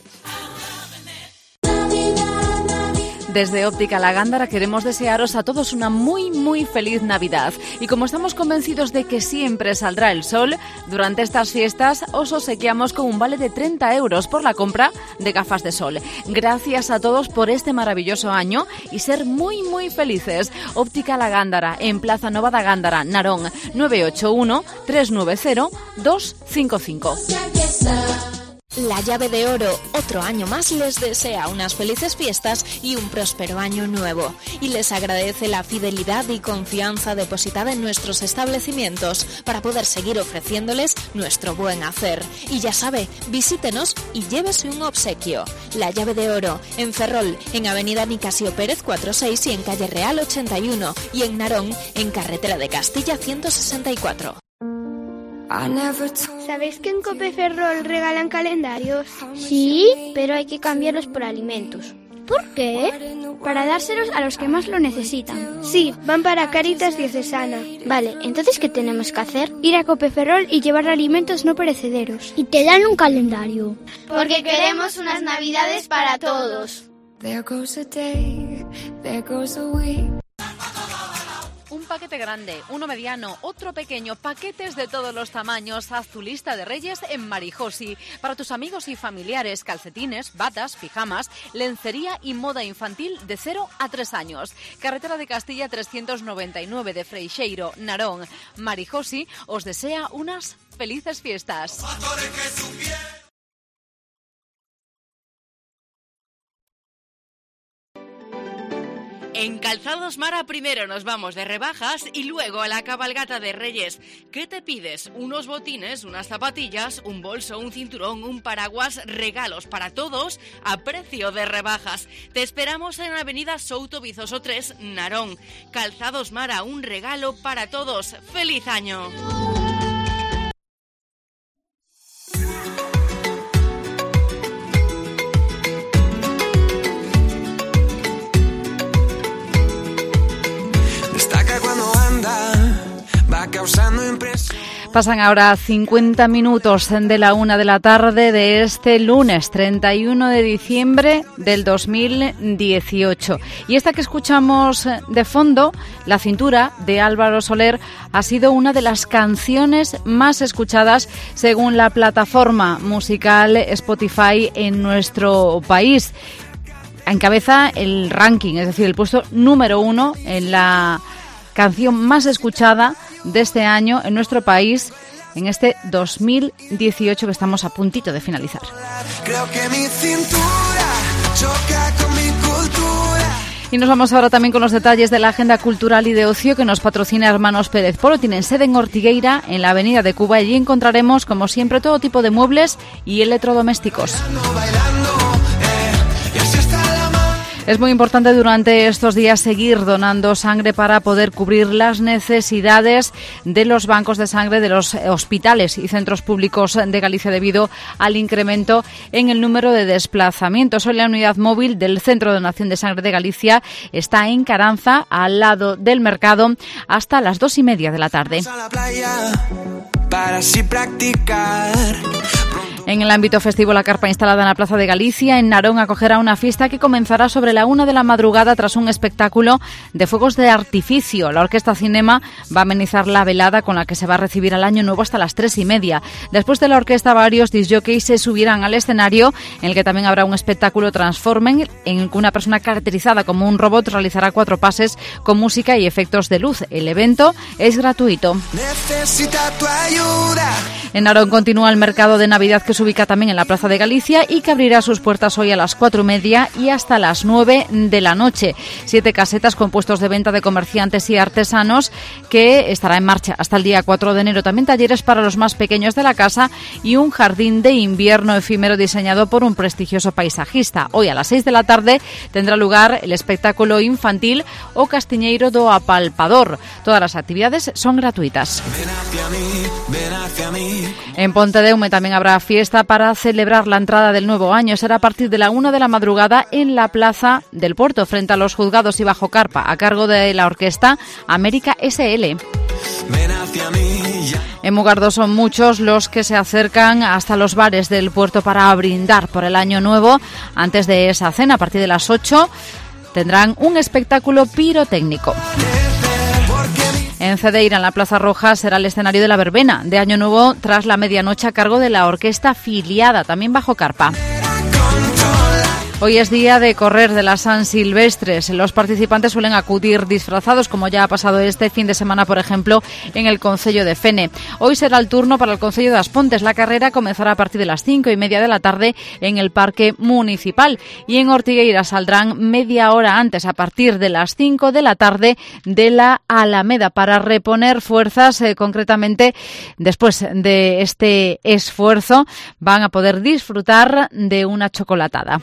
S1: Desde Óptica La Gándara queremos desearos a todos una muy, muy feliz Navidad. Y como estamos convencidos de que siempre saldrá el sol, durante estas fiestas os obsequiamos con un vale de treinta euros por la compra de gafas de sol. Gracias a todos por este maravilloso año y ser muy, muy felices. Óptica La Gándara, en Plaza Nova da Gándara, Narón, nueve ocho uno, tres nueve cero, dos cinco cinco.
S18: La Llave de Oro, otro año más, les desea unas felices fiestas y un próspero año nuevo. Y les agradece la fidelidad y confianza depositada en nuestros establecimientos para poder seguir ofreciéndoles nuestro buen hacer. Y ya sabe, visítenos y llévese un obsequio. La Llave de Oro, en Ferrol, en Avenida Nicasio Pérez cuarenta y seis y en Calle Real ochenta y uno. Y en Narón, en Carretera de Castilla ciento sesenta y cuatro.
S24: ¿Sabéis que en Cope Ferrol regalan calendarios? Sí, pero hay que cambiarlos por alimentos.
S11: ¿Por qué? Para dárselos a los que más lo necesitan. Sí, van para Cáritas Diocesana. Vale, entonces ¿qué tenemos que hacer? Ir a Cope Ferrol y llevar alimentos no perecederos.
S23: Y te dan un calendario.
S11: Porque queremos unas navidades para todos.
S13: There goes a day, there goes a week.
S1: Un paquete grande, uno mediano, otro pequeño, paquetes de todos los tamaños. Haz tu lista de Reyes en Marijosi. Para tus amigos y familiares, calcetines, batas, pijamas, lencería y moda infantil de cero a tres años. Carretera de Castilla trescientos noventa y nueve de Freixeiro, Narón. Marijosi os desea unas felices fiestas.
S9: En Calzados Mara primero nos vamos de rebajas y luego a la cabalgata de Reyes. ¿Qué te pides? Unos botines, unas zapatillas, un bolso, un cinturón, un paraguas, regalos para todos a precio de rebajas. Te esperamos en Avenida Souto Vizoso tres, Narón. Calzados Mara, un regalo para todos. ¡Feliz año!
S1: Pasan ahora cincuenta minutos de la una de la tarde de este lunes treinta y uno de diciembre del dos mil dieciocho. Y esta que escuchamos de fondo, La cintura, de Álvaro Soler, ha sido una de las canciones más escuchadas según la plataforma musical Spotify en nuestro país. Encabeza el ranking, es decir, el puesto número uno en la canción más escuchada de este año en nuestro país, en este dos mil dieciocho que estamos a puntito de finalizar.
S7: Creo que mi cintura choca con mi cultura.
S1: Y nos vamos ahora también con los detalles de la agenda cultural y de ocio que nos patrocina Hermanos Pérez Polo. Tienen sede en Ortigueira, en la Avenida de Cuba. Allí encontraremos, como siempre, todo tipo de muebles y electrodomésticos. Es muy importante durante estos días seguir donando sangre para poder cubrir las necesidades de los bancos de sangre de los hospitales y centros públicos de Galicia debido al incremento en el número de desplazamientos. Hoy la unidad móvil del Centro de Donación de Sangre de Galicia está en Caranza, al lado del mercado, hasta las dos y media de la tarde.
S7: Para así practicar.
S1: En el ámbito festivo, la carpa instalada en la Plaza de Galicia, en Narón, acogerá una fiesta que comenzará sobre la una de la madrugada tras un espectáculo de fuegos de artificio. La Orquesta Cinema va a amenizar la velada con la que se va a recibir al año nuevo hasta las tres y media. Después de la orquesta, varios discjockeys se subirán al escenario, en el que también habrá un espectáculo Transformen, en el que una persona caracterizada como un robot realizará cuatro pases con música y efectos de luz. El evento es gratuito.
S7: Necesita tu ayuda.
S1: En Narón continúa el mercado de Navidad, que se ubica también en la Plaza de Galicia y que abrirá sus puertas hoy a las cuatro y media y hasta las nueve de la noche. Siete casetas con puestos de venta de comerciantes y artesanos que estará en marcha hasta el día cuatro de enero. También talleres para los más pequeños de la casa y un jardín de invierno efímero diseñado por un prestigioso paisajista. Hoy a las seis de la tarde tendrá lugar el espectáculo infantil O Castiñeiro do Apalpador. Todas las actividades son gratuitas.
S7: Ven hacia mí, ven hacia mí.
S1: En Pontedeume también habrá fiesta para celebrar la entrada del nuevo año. Será a partir de la una de la madrugada en la Plaza del Puerto, frente a los juzgados y bajo carpa, a cargo de la orquesta América S L.
S7: Ven hacia mí.
S1: En Mugardo son muchos los que se acercan hasta los bares del puerto para brindar por el año nuevo. Antes de esa cena, a partir de las ocho, tendrán un espectáculo pirotécnico. En Cedeira, en la Plaza Roja, será el escenario de la verbena de Año Nuevo tras la medianoche a cargo de la orquesta Filiada, también bajo carpa. Hoy es día de correr de las San Silvestres. Los participantes suelen acudir disfrazados, como ya ha pasado este fin de semana, por ejemplo, en el concello de Fene. Hoy será el turno para el concello de As Pontes. La carrera comenzará a partir de las cinco y media de la tarde en el Parque Municipal. Y en Ortigueira saldrán media hora antes, a partir de las cinco de la tarde, de la Alameda, para reponer fuerzas. Eh, concretamente, después de este esfuerzo, van a poder disfrutar de una chocolatada.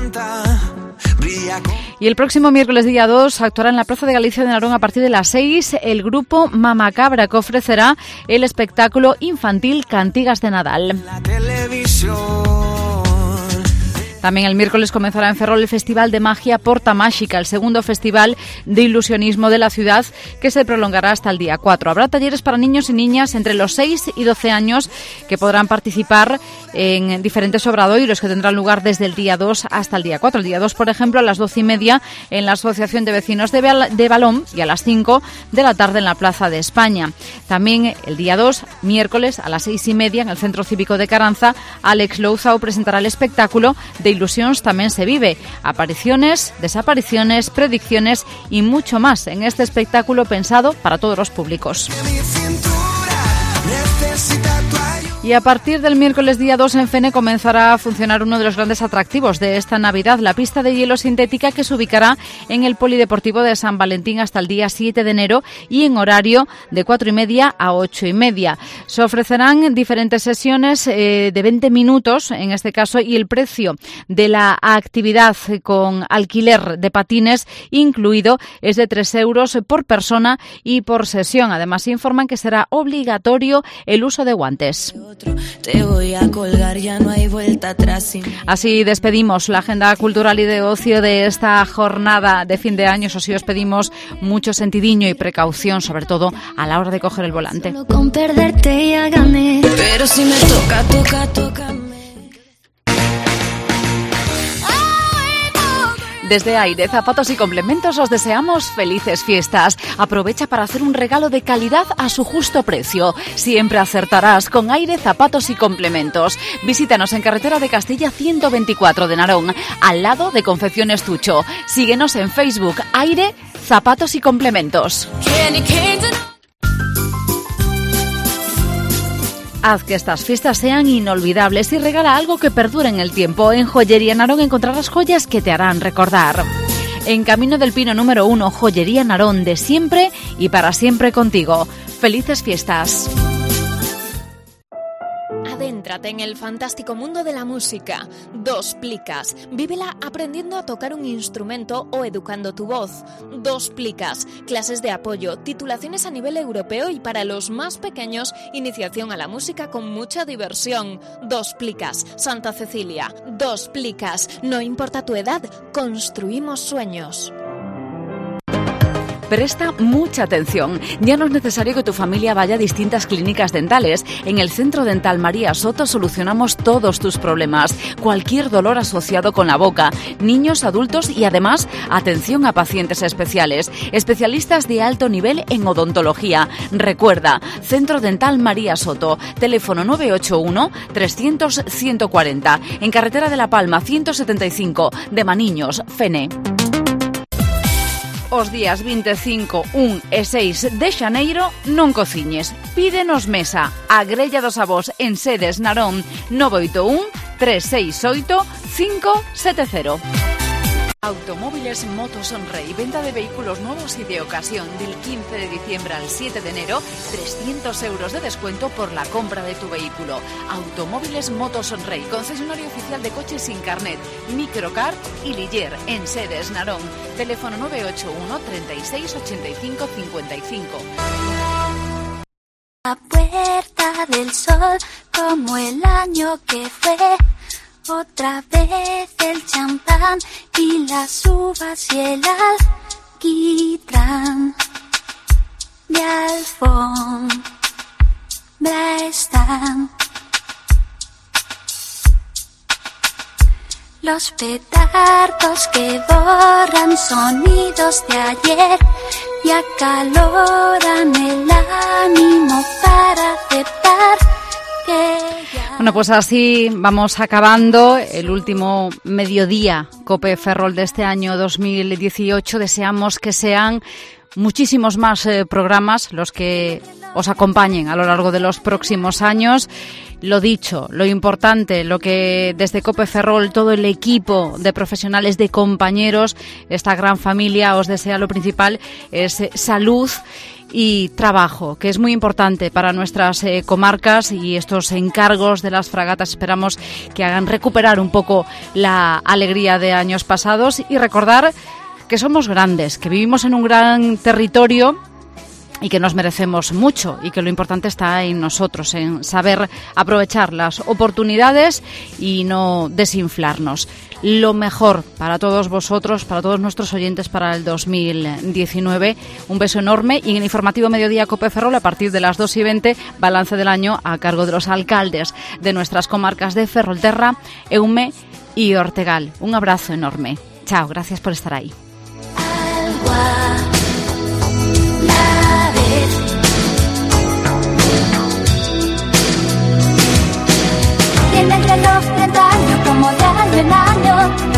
S1: Y el próximo miércoles día dos actuará en la Plaza de Galicia de Narón a partir de las seis el grupo Mamacabra, que ofrecerá el espectáculo infantil Cantigas de Nadal. También el miércoles comenzará en Ferrol el Festival de Magia Porta Mágica, el segundo festival de ilusionismo de la ciudad, que se prolongará hasta el día cuatro. Habrá talleres para niños y niñas entre los seis y doce años que podrán participar en diferentes obradoiros que tendrán lugar desde el día dos hasta el día cuatro. El día dos, por ejemplo, a las doce y media en la Asociación de Vecinos de, Bal- de Balón y a las cinco de la tarde en la Plaza de España. También el día dos, miércoles, a las seis y media en el Centro Cívico de Caranza, Alex Louzao presentará el espectáculo de Ilusións tamén se vive. Apariciones, desapariciones, predicciones y mucho más en este espectáculo pensado para todos los públicos. Y a partir del miércoles día dos en Fene comenzará a funcionar uno de los grandes atractivos de esta Navidad, la pista de hielo sintética que se ubicará en el Polideportivo de San Valentín hasta el día siete de enero y en horario de cuatro y media a ocho y media. Se ofrecerán diferentes sesiones eh, de veinte minutos, en este caso, y el precio de la actividad con alquiler de patines incluido es de tres euros por persona y por sesión. Además, informan que será obligatorio el uso de guantes.
S13: Te voy a colgar, ya no hay vuelta atrás.
S1: Así despedimos la agenda cultural y de ocio de esta jornada de fin de año. Eso sí, os pedimos mucho sentidiño y precaución, sobre todo a la hora de coger el volante.
S13: Solo con perderte ya gané, pero si me toca, toca, toca.
S1: Desde Aire, Zapatos y Complementos os deseamos felices fiestas. Aprovecha para hacer un regalo de calidad a su justo precio. Siempre acertarás con Aire, Zapatos y Complementos. Visítanos en carretera de Castilla ciento veinticuatro de Narón, al lado de Confecciones Tucho. Síguenos en Facebook, Aire, Zapatos y Complementos. Haz que estas fiestas sean inolvidables y regala algo que perdure en el tiempo. En Joyería Narón encontrarás joyas que te harán recordar. En Camino del Pino número uno, Joyería Narón, de siempre y para siempre contigo. ¡Felices fiestas!
S18: Adéntrate en el fantástico mundo de la música. Dos Plicas. Vívela aprendiendo a tocar un instrumento o educando tu voz. Dos Plicas. Clases de apoyo, titulaciones a nivel europeo y para los más pequeños, iniciación a la música con mucha diversión. Dos Plicas. Santa Cecilia. Dos Plicas. No importa tu edad, construimos sueños.
S1: Presta mucha atención. Ya no es necesario que tu familia vaya a distintas clínicas dentales. En el Centro Dental María Soto solucionamos todos tus problemas. Cualquier dolor asociado con la boca, niños, adultos y además atención a pacientes especiales. Especialistas de alto nivel en odontología. Recuerda, Centro Dental María Soto. Teléfono nueve ocho uno, trescientos, ciento cuarenta. En Carretera de la Palma ciento setenta y cinco. De Maniños, Fene. Os días veinticinco, un e seis de xaneiro non cociñes. Pídenos mesa. Agrellados a vos en Sedes Narón nueve ocho uno, tres seis ocho, cinco siete cero. Automóviles Motos Sonrey, venta de vehículos nuevos y de ocasión del quince de diciembre al siete de enero, trescientos euros de descuento por la compra de tu vehículo. Automóviles Motos Sonrey, concesionario oficial de coches sin carnet, Microcar y Liller en Sedes Narón. Teléfono nueve ocho uno, treinta y seis, ochenta y cinco, cincuenta y cinco.
S12: La puerta del sol como el año que fue. Otra vez el champán y las uvas y el alquitrán de alfombra están. Los petardos que borran sonidos de ayer y acaloran el ánimo para aceptar que ya...
S1: Bueno, pues así vamos acabando el último mediodía COPE Ferrol de este año dos mil dieciocho. Deseamos que sean muchísimos más eh, programas los que os acompañen a lo largo de los próximos años. Lo dicho, lo importante, lo que desde COPE Ferrol todo el equipo de profesionales, de compañeros, esta gran familia os desea, lo principal es eh, salud y trabajo, que es muy importante para nuestras eh, comarcas, y estos encargos de las fragatas esperamos que hagan recuperar un poco la alegría de años pasados y recordar que somos grandes, que vivimos en un gran territorio y que nos merecemos mucho y que lo importante está en nosotros, en saber aprovechar las oportunidades y no desinflarnos. Lo mejor para todos vosotros, para todos nuestros oyentes para el dos mil diecinueve. Un beso enorme y en el informativo Mediodía Cope Ferrol a partir de las dos y veinte, balance del año a cargo de los alcaldes de nuestras comarcas de Ferrolterra, Eume y Ortegal. Un abrazo enorme. Chao, gracias por estar ahí.
S12: Tiene el reloj de daño como de año en año.